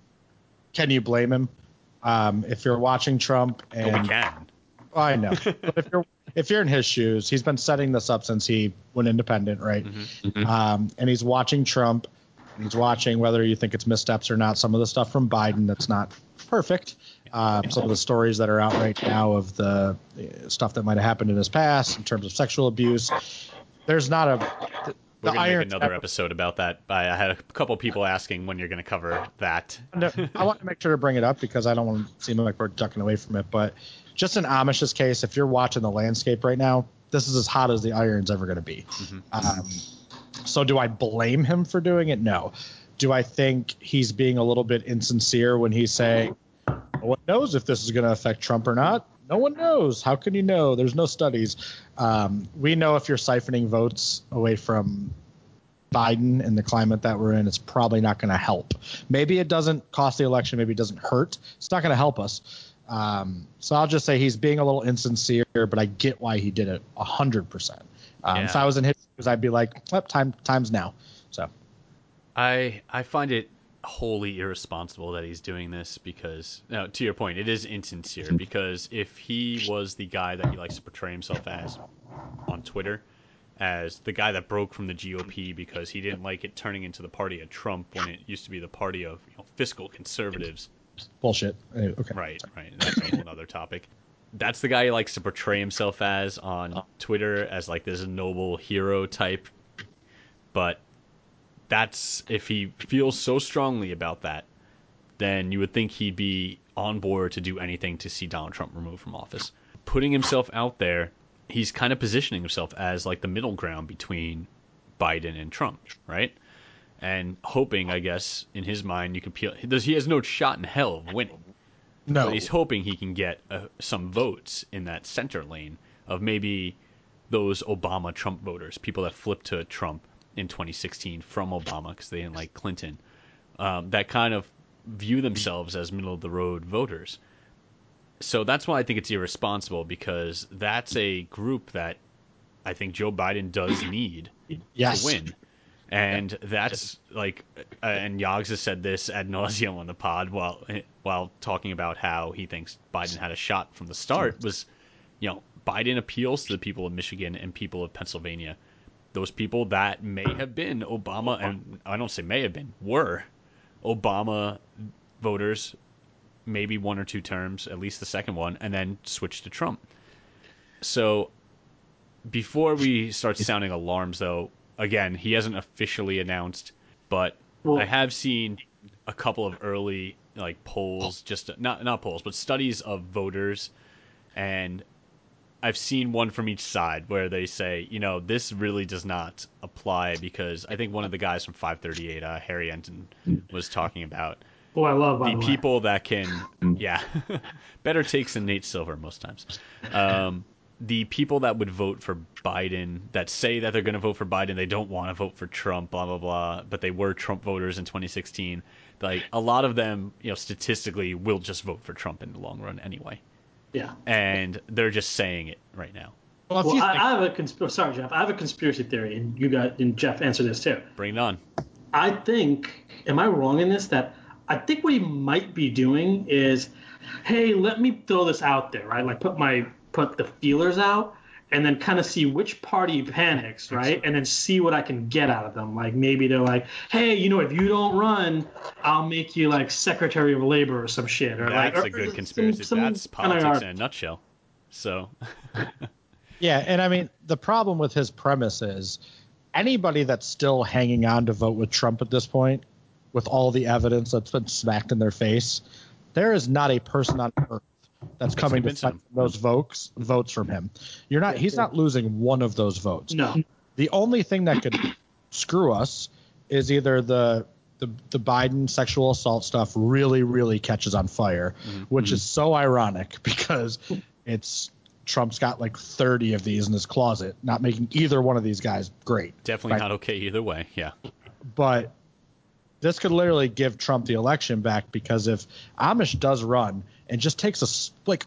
can you blame him? Um, if you're watching Trump and Oh, we can. Oh, I know, but if you're if you're in his shoes, he's been setting this up since he went independent, right? Mm-hmm. Um, and he's watching Trump, and he's watching whether you think it's missteps or not. Some of the stuff from Biden that's not perfect. Um, some of the stories that are out right now of the uh, stuff that might have happened in his past in terms of sexual abuse. There's not a. The, We're the going to iron make another episode about that. I I had a couple people asking when you're going to cover that. No, I want to make sure to bring it up because I don't want to seem like we're ducking away from it. But just in Amish's case, if you're watching the landscape right now, this is as hot as the iron's ever going to be. Mm-hmm. Um, so do I blame him for doing it? No. Do I think he's being a little bit insincere when he's saying, no one knows if this is going to affect Trump or not? No one knows. How can you know? There's no studies. Um, we know if you're siphoning votes away from Biden and the climate that we're in, it's probably not going to help. Maybe it doesn't cost the election. Maybe it doesn't hurt. It's not going to help us. Um, so I'll just say he's being a little insincere, but I get why he did it a hundred percent. Um, Yeah. If I was in his shoes, I'd be like, oh, time, time's now. So I I find it wholly irresponsible that he's doing this because, now, to your point, it is insincere because if he was the guy that he likes to portray himself as on Twitter, as the guy that broke from the G O P because he didn't like it turning into the party of Trump when it used to be the party of, you know, fiscal conservatives. bullshit. Anyway, okay. Right, right. That's a whole other topic. That's the guy he likes to portray himself as on Twitter, as like this noble hero type. But that's, if he feels so strongly about that, then you would think he'd be on board to do anything to see Donald Trump removed from office. Putting himself out there, he's kind of positioning himself as like the middle ground between Biden and Trump, right? And hoping, I guess, in his mind, you can peel. He has no shot in hell of winning. No, But he's hoping he can get uh, some votes in that center lane of maybe those Obama-Trump voters, people that flipped to Trump in twenty sixteen from Obama because they didn't like Clinton, um, that kind of view themselves as middle-of-the-road voters. So that's why I think it's irresponsible, because that's a group that I think Joe Biden does need yes. to win. And that's like, uh, and Yogs has said this ad nauseum on the pod while while talking about how he thinks Biden had a shot from the start. Was, you know, Biden appeals to the people of Michigan and people of Pennsylvania, those people that may have been Obama, and I don't say may have been, were Obama voters, maybe one or two terms, at least the second one, and then switched to Trump. So before we start sounding alarms, though, again, he hasn't officially announced, but Well, I have seen a couple of early like polls, just not not polls, but studies of voters, and I've seen one from each side where they say, you know, this really does not apply because I think one of the guys from five thirty-eight, uh, Harry Enton, was talking about who I love, by the the way. people that can, yeah, better takes than Nate Silver most times. Um, the people that would vote for Biden, that say that they're going to vote for Biden, they don't want to vote for Trump, blah, blah, blah, but they were Trump voters in twenty sixteen. Like, a lot of them, you know, statistically will just vote for Trump in the long run anyway. Yeah. And they're just saying it right now. Well, if Well, you I, think, I have a consp- sorry, Jeff. I have a conspiracy theory, and you got and Jeff answer this too. Bring it on. I think, am I wrong in this? That I think what he might be doing is, hey, let me throw this out there, right? Like put my put the feelers out, and then kind of see which party panics, right? And then see what I can get out of them. Like maybe they're like, hey, you know, if you don't run, I'll make you like Secretary of Labor or some shit, or That's like a or good some- conspiracy. some That's kinda politics art. in a nutshell. So, yeah, and I mean, the problem with his premise is anybody that's still hanging on to vote with Trump at this point, with all the evidence that's been smacked in their face, there is not a person on earth that's coming to convincing fight him. those votes votes from him. You're not. He's not losing one of those votes. No. The only thing that could screw us is either the the, the Biden sexual assault stuff really, really catches on fire, Mm-hmm. which is so ironic because it's Trump's got like thirty of these in his closet, not making either one of these guys great. definitely Right. not okay either way. Yeah. But this could literally give Trump the election back because if Amish does run and just takes a s- like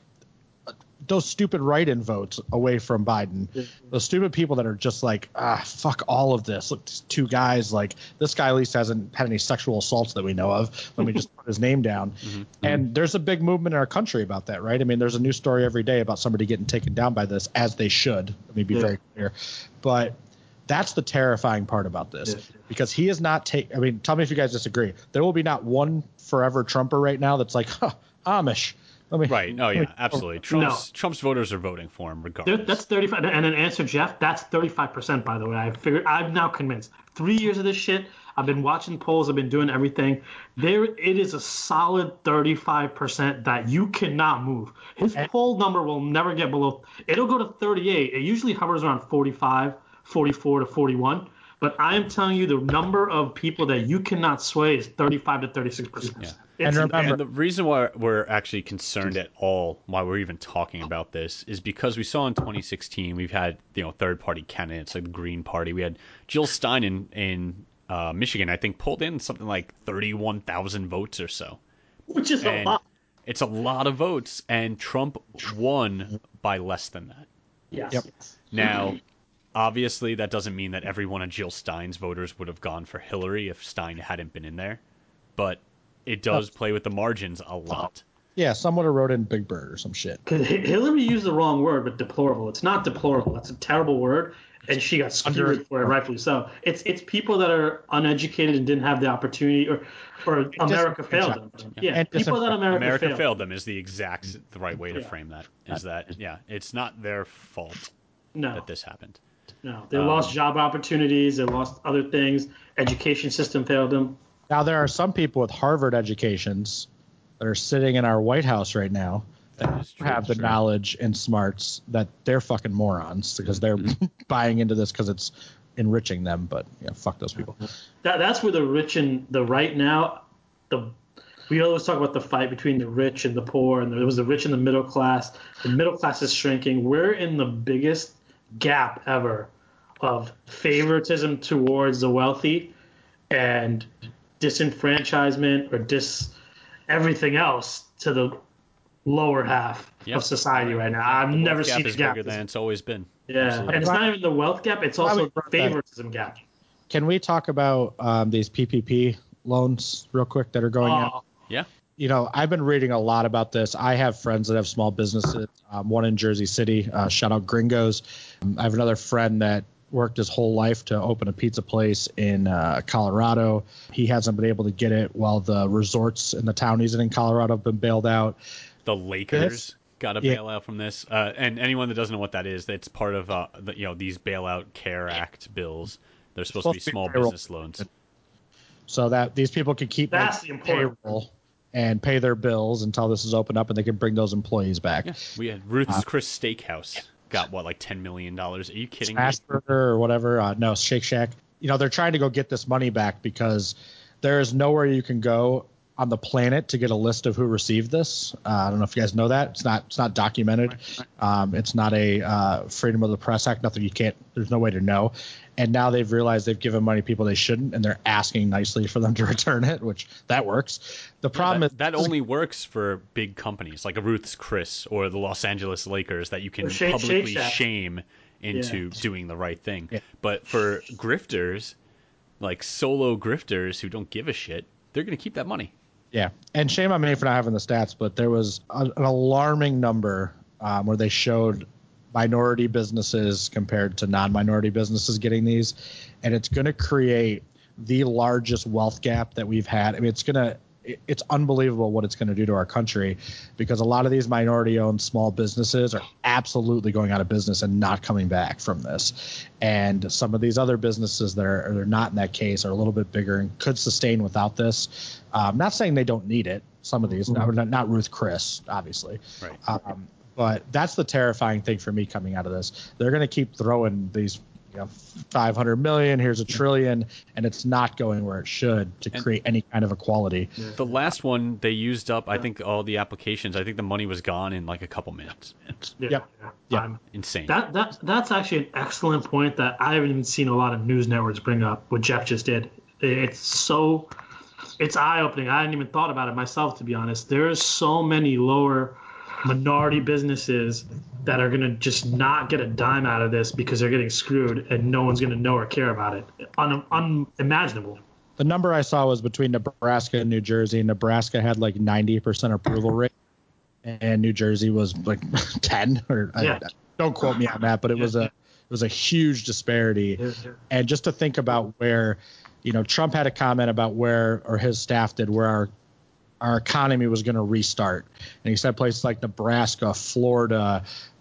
those stupid write-in votes away from Biden, those stupid people that are just like, ah, fuck all of this. Look, these two guys, like this guy at least hasn't had any sexual assaults that we know of. Let me just put his name down. And there's a big movement in our country about that, right? I mean, there's a new story every day about somebody getting taken down by this, as they should. Let me be Yeah. very clear. But that's the terrifying part about this, Yeah. because he is not take. I mean, tell me if you guys disagree. There will be not one forever Trumper right now that's like, huh, Amish. Let me, Right. Oh, let me- yeah, absolutely. Trump's No. Trump's voters are voting for him There, regardless. that's thirty-five. And an answer, Jeff, that's thirty-five percent, by the way. I figured, I'm now convinced. Three years of this shit, I've been watching polls, I've been doing everything. There, it is a solid thirty-five percent that you cannot move. His poll number will never get below, it'll go to thirty-eight. It usually hovers around forty-five, forty-four to forty-one. But I am telling you, the number of people that you cannot sway is thirty-five to thirty-six percent. Yeah. It's And remember- And the reason why we're actually concerned at all, why we're even talking about this, is because we saw in twenty sixteen we've had you know third party candidates like the Green Party. We had Jill Stein in in uh, Michigan, I think, pulled in something like thirty-one thousand votes or so. which is a And lot. it's a lot of votes, and Trump won by less than that. Yes. Yep. Now, obviously, that doesn't mean that every one of Jill Stein's voters would have gone for Hillary if Stein hadn't been in there, but it does play with the margins a lot. yeah, someone wrote in Big Bird or some shit. Because Hillary used the wrong word, but deplorable. It's not deplorable. That's a terrible word, and she got skewered for it, rightfully so. It's it's people that are uneducated and didn't have the opportunity, or or America failed them. Yeah, And people that America, America failed. failed them is the exact the right way to Yeah. frame that. Is that yeah, it's not their fault No, that this happened. no, they Um, lost job opportunities. They lost other things. Education system failed them. Now there are some people with Harvard educations that are sitting in our White House right now That is true. have the True. knowledge and smarts that they're fucking morons because they're buying into this because it's enriching them. But yeah, fuck those people. That that's where the rich and the right now, the we always talk about the fight between the rich and the poor, and there was the rich and the middle class. The middle class is shrinking. We're in the biggest gap ever of favoritism towards the wealthy and disenfranchisement or dis everything else to the lower half Yep. of society right now. I've The never wealth gap seen a is gap. bigger than it's always been. Yeah, Absolutely. and it's not even the wealth gap; it's Why also would the that- favoritism gap. Can we talk about um, these P P P loans real quick that are going out? Oh, Yeah. You know, I've been reading a lot about this. I have friends that have small businesses, um, one in Jersey City, uh, shout out Gringos. Um, I have another friend that worked his whole life to open a pizza place in uh, Colorado. He hasn't been able to get it while the resorts in the town he's in in Colorado have been bailed out. The Lakers This- got a yeah. bailout from this. Uh, and anyone that doesn't know what that is, that's part of uh, the, you know these bailout care act bills They're supposed, supposed to be small payroll. business loans. So that these people can keep That's the important. payroll and pay their bills until this is opened up and they can bring those employees back. Yeah. We had Ruth's uh, Chris Steakhouse got, what, like ten million dollars? Are you kidding Smash me? Burger or whatever. Uh, no, Shake Shack. You know, they're trying to go get this money back because there is nowhere you can go on the planet to get a list of who received this. Uh, I don't know if you guys know that. It's not it's not documented. Um, it's not a uh, Freedom of the Press Act. Nothing you can't. There's no way to know. And now they've realized they've given money to people they shouldn't, and they're asking nicely for them to return it, which that works. The problem yeah, is that, that only works for big companies like a Ruth's Chris or the Los Angeles Lakers that you can shake, publicly shake shame into yeah. doing the right thing. Yeah. But for grifters, like solo grifters who don't give a shit, they're going to keep that money. Yeah, and shame on me for not having the stats, but there was a, an alarming number um, where they showed minority businesses compared to non-minority businesses getting these, and it's going to create the largest wealth gap that we've had. I mean, it's going to it's unbelievable what it's going to do to our country, because a lot of these minority-owned small businesses are absolutely going out of business and not coming back from this. And some of these other businesses that are, are not in that case are a little bit bigger and could sustain without this. Um, not saying they don't need it. Some of these, mm-hmm. not, not Ruth Chris, obviously. Right. Um, but that's the terrifying thing for me coming out of this. They're going to keep throwing these, you know, five hundred million, here's a trillion, and it's not going where it should to and create any kind of equality. The last one they used up, I think all the applications, I think the money was gone in like a couple minutes. Yeah, yep. yeah. Yep. Um, Insane. That that that's actually an excellent point that I haven't even seen a lot of news networks bring up. What Jeff just did, it's so it's eye opening. I hadn't even thought about it myself, to be honest. There's so many lower minority businesses that are going to just not get a dime out of this because they're getting screwed and no one's going to know or care about it. Un- unimaginable. The number I saw was between Nebraska and New Jersey. Nebraska had like ninety percent approval rate, and New Jersey was like ten. Or yeah. I, don't quote me on that, but it was a it was a huge disparity. Yeah, yeah. And just to think about where, you know, Trump had a comment about where, or his staff did, where our our economy was going to restart. And he said places like Nebraska, Florida,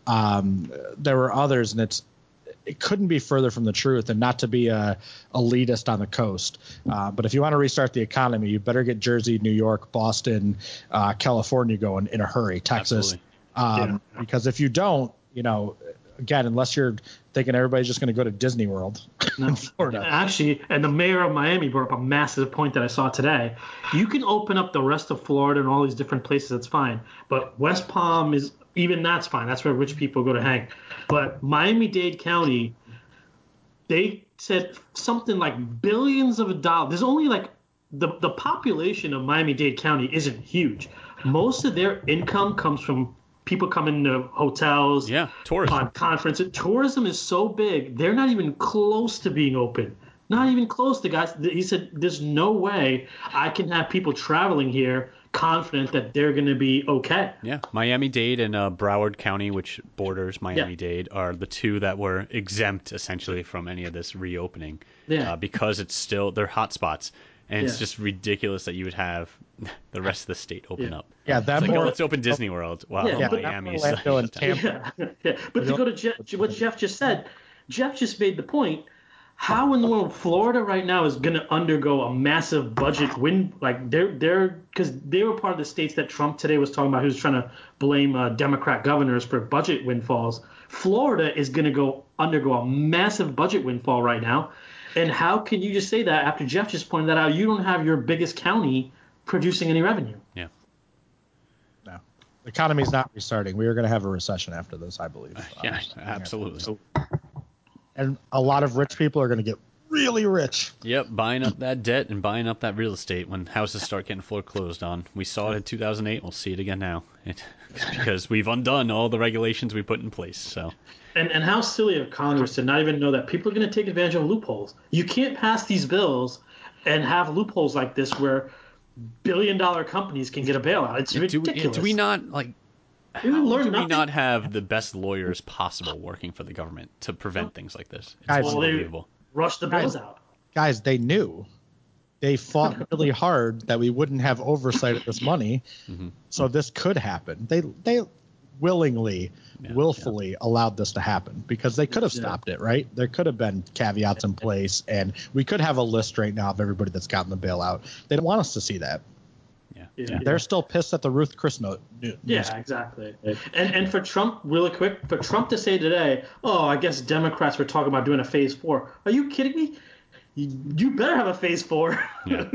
um, there were others, and it's it couldn't be further from the truth. And not to be a elitist on the coast, uh, but if you want to restart the economy, you better get Jersey, New York, Boston, uh, California going in a hurry, Texas, um, yeah. because if you don't, you know, again, unless you're thinking everybody's just going to go to Disney World no. in Florida. Actually, and the mayor of Miami brought up a massive point that I saw today. You can open up the rest of Florida and all these different places, that's fine. But West Palm is, even that's fine. That's where rich people go to hang. But Miami-Dade County, they said something like billions of dollars. There's only like, the, the population of Miami-Dade County isn't huge. Most of their income comes from people coming to hotels, yeah, tourism, on conferences. Tourism is so big, they're not even close to being open. Not even close to guys. He said, there's no way I can have people traveling here confident that they're going to be okay. Yeah, Miami-Dade and uh, Broward County, which borders Miami-Dade, yeah. are the two that were exempt essentially from any of this reopening. Yeah. Uh, because it's still, they're hot spots. And yeah. it's just ridiculous that you would have the rest of the state open yeah. up. Yeah, that it's more. Like, oh, let's open Disney World. Wow, yeah, Miami's. Orlando and Tampa. Yeah. yeah. But to go to Jeff, what Jeff just said, Jeff just made the point. How in the world Florida right now is going to undergo a massive budget win? Like they're they're because they were part of the states that Trump today was talking about. He was trying to blame uh, Democrat governors for budget windfalls. Florida is going to go undergo a massive budget windfall right now. And how can you just say that after Jeff just pointed that out? You don't have your biggest county producing any revenue. Yeah. No. The economy's not restarting. We are going to have a recession after this, I believe. Uh, yeah, um, absolutely. And a lot of rich people are going to get really rich. Yep, buying up that debt and buying up that real estate when houses start getting foreclosed on. We saw it in two thousand eight. We'll see it again now. It, because we've undone all the regulations we put in place. So. And and how silly of Congress to not even know that people are going to take advantage of loopholes. You can't pass these bills and have loopholes like this where billion dollar companies can get a bailout. It's ridiculous. Do we, do we not like? We how learn do nothing? we not have the best lawyers possible working for the government to prevent oh. things like this? It's Guys, unbelievable. Rush the bills guys, out. Guys, they knew. They fought really hard that we wouldn't have oversight of this money, mm-hmm. so this could happen. They they willingly, Yeah, willfully yeah. allowed this to happen, because they could have stopped yeah. it, right? There could have been caveats in place, and we could have a list right now of everybody that's gotten the bailout. They don't want us to see that. Yeah. Yeah. They're still pissed at the Ruth Chris note. Yeah, exactly. And and for Trump, really quick, for Trump to say today, oh, I guess Democrats were talking about doing a phase four. Are you kidding me? You, you better have a phase four. Yeah.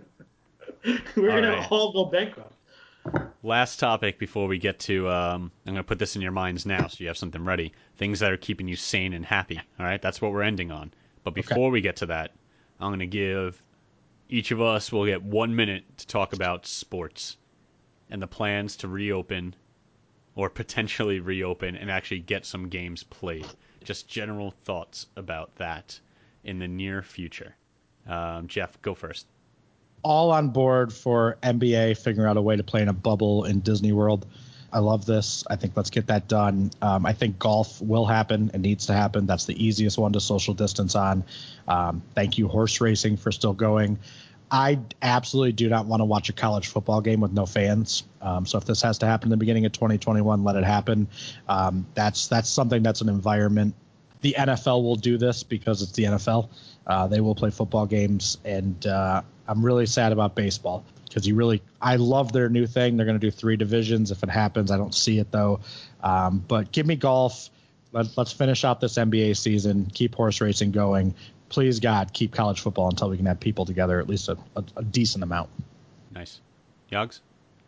We're going right. to all go bankrupt. Last topic before we get to, um, I'm going to put this in your minds now so you have something ready. Things that are keeping you sane and happy. All right, that's what we're ending on. But before okay. we get to that, I'm going to give each of us will get one minute to talk about sports and the plans to reopen or potentially reopen and actually get some games played. Just general thoughts about that in the near future. Um, Jeff, go first. All on board for N B A figuring out a way to play in a bubble in Disney World. I love this. I think let's get that done. Um, I think golf will happen. It needs to happen. That's the easiest one to social distance on. Um, thank you, horse racing, for still going. I absolutely do not want to watch a college football game with no fans. Um, so if this has to happen in the beginning of twenty twenty-one, let it happen. Um, that's that's something that's an environment. The N F L will do this because it's the N F L. Uh, they will play football games, and uh, I'm really sad about baseball because you really – I love their new thing. They're going to do three divisions. If it happens, I don't see it, though. Um, but give me golf. Let, let's finish out this N B A season. Keep horse racing going. Please, God, keep college football until we can have people together, at least a, a, a decent amount. Nice. Yogs?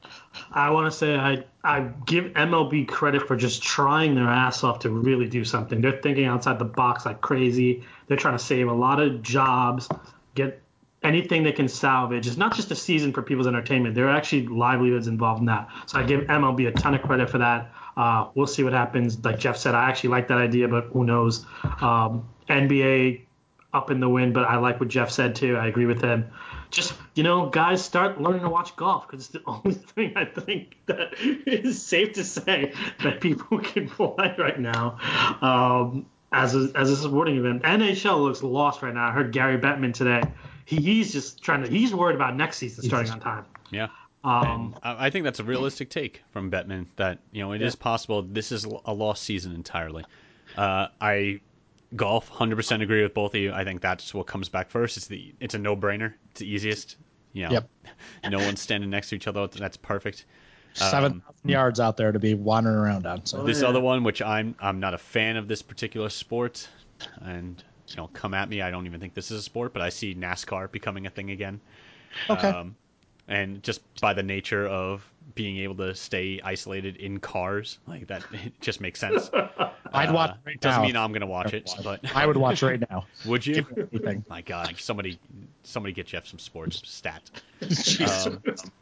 I want to say I, I give M L B credit for just trying their ass off to really do something. They're thinking outside the box like crazy. They're trying to save a lot of jobs, get anything they can salvage. It's not just a season for people's entertainment. There are actually livelihoods involved in that. So I give M L B a ton of credit for that. Uh, we'll see what happens. Like Jeff said, I actually like that idea, but who knows? Um, N B A up in the wind, but I like what Jeff said too. I agree with him. Just, you know, guys, start learning to watch golf because it's the only thing I think that is safe to say that people can play right now um, as a, as a sporting event. N H L looks lost right now. I heard Gary Bettman today. He, he's just trying to. He's worried about next season starting on time. Yeah. Um, and I think that's a realistic take from Bettman that, you know, it yeah. is possible this is a lost season entirely. Uh, I golf, one hundred percent agree with both of you. I think that's what comes back first. It's the it's a no-brainer. It's the easiest. You know, yep. No one's standing next to each other. That's perfect. Seven um, yards out there to be wandering around on. So. Oh, this yeah. other one, which I'm I'm not a fan of this particular sport, and you know, come at me. I don't even think this is a sport, but I see NASCAR becoming a thing again. Okay. Um, and just by the nature of being able to stay isolated in cars, like that, it just makes sense. I'd uh, watch right doesn't now. mean I'm gonna watch it, but I would watch right now. Would you? Anything. My God, somebody, somebody get Jeff some sports stat. Um,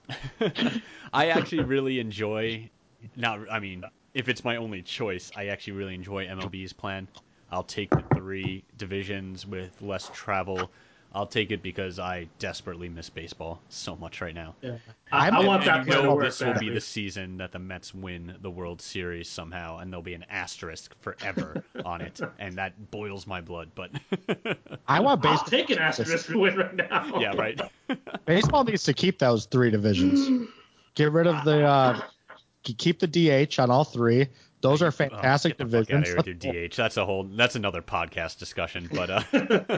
I actually really enjoy. Now, I mean, if it's my only choice, I actually really enjoy M L B's plan. I'll take the three divisions with less travel. I'll take it because I desperately miss baseball so much right now. Yeah. I, I And, want and that you plan to know work this will be badly. the season that the Mets win the World Series somehow, and there'll be an asterisk forever on it, and that boils my blood. But I want I'll baseball. take an asterisk win right now. Yeah, right. Baseball needs to keep those three divisions. Get rid of the uh, keep the D H on all three. Those are fantastic oh, get the divisions. fuck out of here with your D H. That's a whole. That's another podcast discussion. But uh,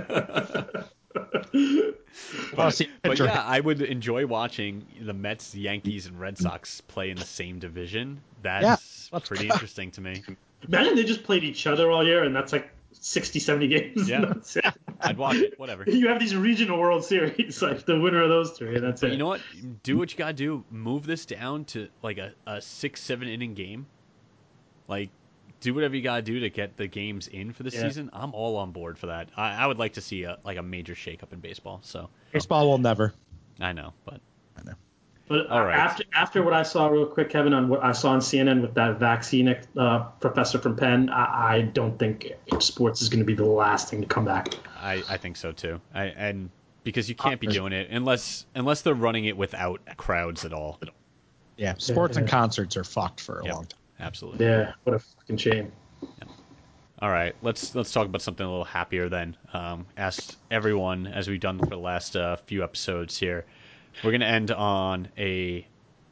but, but yeah, I would enjoy watching the Mets, Yankees, and Red Sox play in the same division. That's yeah, pretty interesting to me. Imagine they just played each other all year, and that's like sixty, seventy games. Yeah, I'd watch it. Whatever. You have these regional World Series, like the winner of those three, and that's but it. You know what? Do what you gotta do. Move this down to like a, a six, seven inning game. Like, do whatever you gotta do to get the games in for the Yeah. season. I'm all on board for that. I, I would like to see a like a major shakeup in baseball. So baseball will never. I know, but I know. But all right. after after what I saw, real quick, Kevin, on what I saw on C N N with that vaccine uh, professor from Penn, I, I don't think sports is going to be the last thing to come back. I, I think so too. I and because you can't be doing it unless unless they're running it without crowds at all. Yeah, sports Yeah. and concerts are fucked for a Yep. long time. Absolutely. Yeah, what a fucking shame. Yep. All right, let's let's talk about something a little happier then. Um, asked everyone, as we've done for the last uh, few episodes here, we're gonna end on a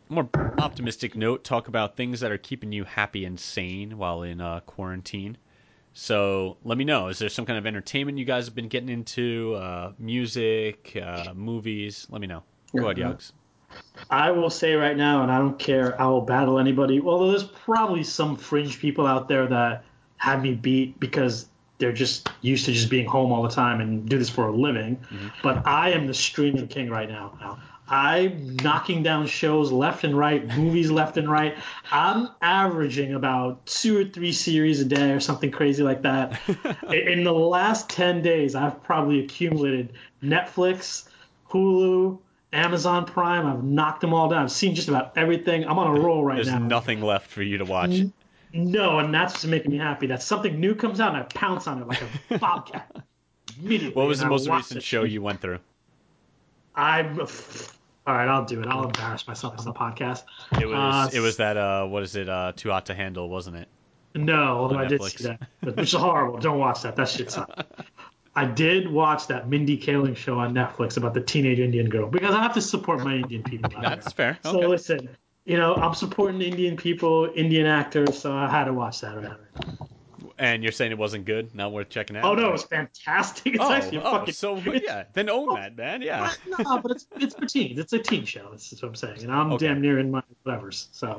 more optimistic note, talk about things that are keeping you happy and sane while in uh, quarantine. So let me know. Is there some kind of entertainment you guys have been getting into? Uh, music, uh, movies? Let me know. Go ahead, Yogs. I will say right now, and I don't care, I will battle anybody. Although there's probably some fringe people out there that have me beat because they're just used to just being home all the time and do this for a living. Mm-hmm. But I am the streaming king right now. Now I'm knocking down shows left and right, movies left and right. I'm averaging about two or three series a day or something crazy like that. In the last ten days, I've probably accumulated Netflix, Hulu, Amazon Prime. I've knocked them all down. I've seen just about everything. I'm on a roll right There's now. There's nothing left for you to watch. No, and that's what's making me happy. That something new comes out and I pounce on it like a bobcat immediately. What was the I most recent it. show you went through? I'm all right. I'll do it. I'll embarrass myself on the podcast. It was. Uh, it was that. Uh, what is it? Uh, Too Hot to Handle, wasn't it? No, although I did see that, which is horrible. Don't watch that. That shit sucks. I did watch that Mindy Kaling show on Netflix about the teenage Indian girl because I have to support my Indian people. That's fair. So okay. Listen, you know, I'm supporting Indian people, Indian actors, so I had to watch that. Right? And you're saying it wasn't good? Not worth checking out? Oh no, it was fantastic. It's oh, actually oh, fucking. so yeah, then own that, man. Yeah. No, but it's it's for teens. It's a teen show. That's what I'm saying. And I'm okay. damn near in my whatevers. So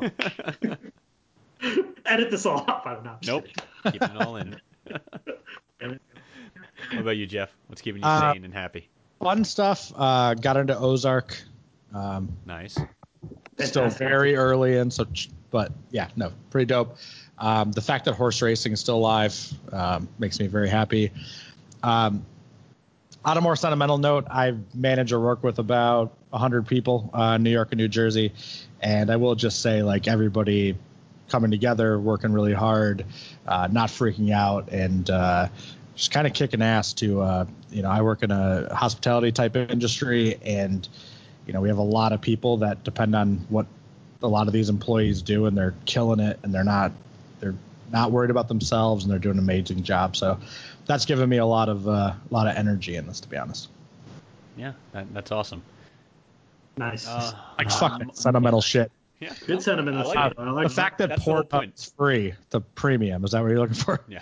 edit this all up. I don't know. Nope. Kidding. Keeping it all in. What about you, Jeff? What's keeping you uh, sane and happy? Fun stuff. Uh, got into Ozark. Um, nice. Still very early in, so but yeah, no, pretty dope. Um, the fact that horse racing is still alive um, makes me very happy. Um, on a more sentimental note, I manage or work with about one hundred people uh, in New York and New Jersey, and I will just say, like, everybody coming together, working really hard, uh, not freaking out, and uh, just kind of kicking ass to, uh, you know, I work in a hospitality type of industry, and you know, we have a lot of people that depend on what a lot of these employees do, and they're killing it, and they're not they're not worried about themselves, and they're doing an amazing job. So that's given me a lot of uh, a lot of energy in this, to be honest. Yeah, that, that's awesome. Nice. Uh, like fuck um, it, sentimental shit. Yeah, good sentiment. I like uh, it. I like the fact that Pornhub's free, the premium, is that what you're looking for? Yeah.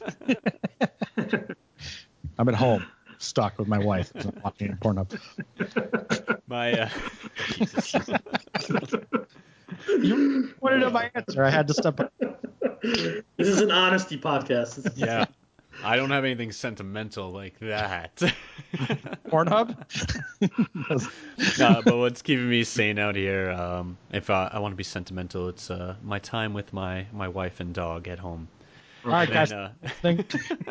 I'm at home, stuck with my wife, I'm watching Pornhub. My, uh, Jesus. You pointed out my answer. I had to step up. This is an honesty podcast. Is- yeah. I don't have anything sentimental like that. Pornhub? No, but what's keeping me sane out here, um, if I, I want to be sentimental, it's uh, my time with my, my wife and dog at home. All right, guys. Uh, and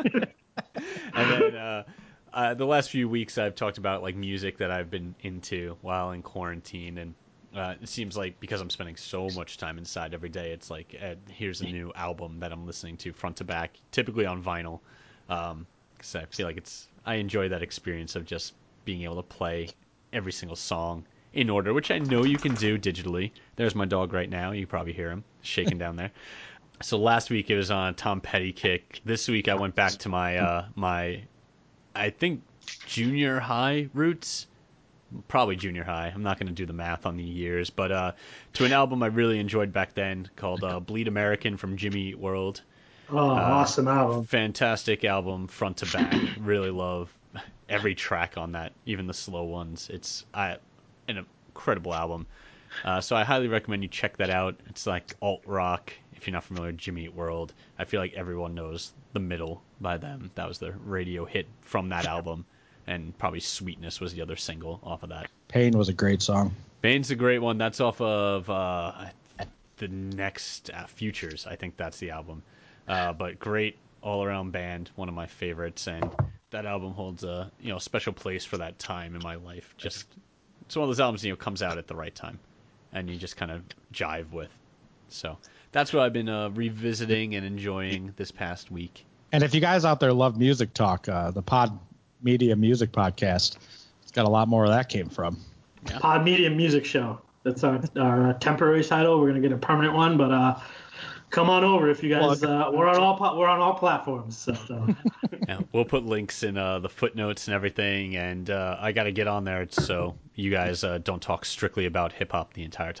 then uh, uh, the last few weeks I've talked about like music that I've been into while in quarantine, and uh, it seems like because I'm spending so much time inside every day, it's like uh, here's a new album that I'm listening to front to back, typically on vinyl, because um, I feel like it's I enjoy that experience of just being able to play every single song in order, which I know you can do digitally. There's my dog right now. You can probably hear him shaking down there. So last week it was on Tom Petty kick. This week I went back to my uh, my I think junior high roots. Probably junior high. I'm not going to do the math on the years, but uh, to an album I really enjoyed back then called uh, Bleed American from Jimmy Eat World. Oh, uh, awesome album. Fantastic album front to back. Really love every track on that, even the slow ones. It's I, an incredible album. Uh, so I highly recommend you check that out. It's like alt rock. If you're not familiar with Jimmy Eat World, I feel like everyone knows The Middle by them. That was the radio hit from that album. And probably Sweetness was the other single off of that. Pain was a great song. Pain's a great one. That's off of uh, the next uh, Futures. I think that's the album. Uh, but great all-around band, one of my favorites. And that album holds a you know special place for that time in my life. Just it's one of those albums you know comes out at the right time, and you just kind of jive with. So that's what I've been uh, revisiting and enjoying this past week. And if you guys out there love music talk, uh, the Pod Media Music Podcast, it's got a lot more of that came from. Yeah. Pod Media Music Show. That's our, our temporary title. We're gonna get a permanent one, but uh, come on over if you guys. Uh, we're on all we're on all platforms. So, so. Yeah, we'll put links in uh, the footnotes and everything, and uh, I got to get on there so you guys uh, don't talk strictly about hip hop the entire time.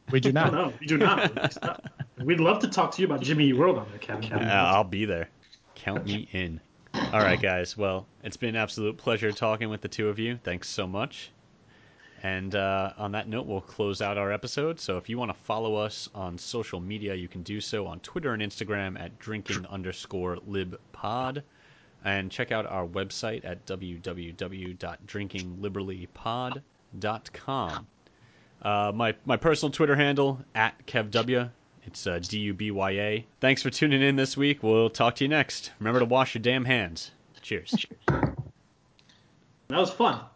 We do No, not. no, we do not. We'd love to talk to you about Jimmy Eat World on there, Kevin. Uh, I'll be there. Count me in. All right, guys. Well, it's been an absolute pleasure talking with the two of you. Thanks so much. And uh, on that note, we'll close out our episode. So if you want to follow us on social media, you can do so on Twitter and Instagram at drinking underscore lib pod. And check out our website at w w w dot drinking liberally pod dot com. Uh, my, my personal Twitter handle, at KevW. It's uh, D U B Y A. Thanks for tuning in this week. We'll talk to you next. Remember to wash your damn hands. Cheers. That was fun.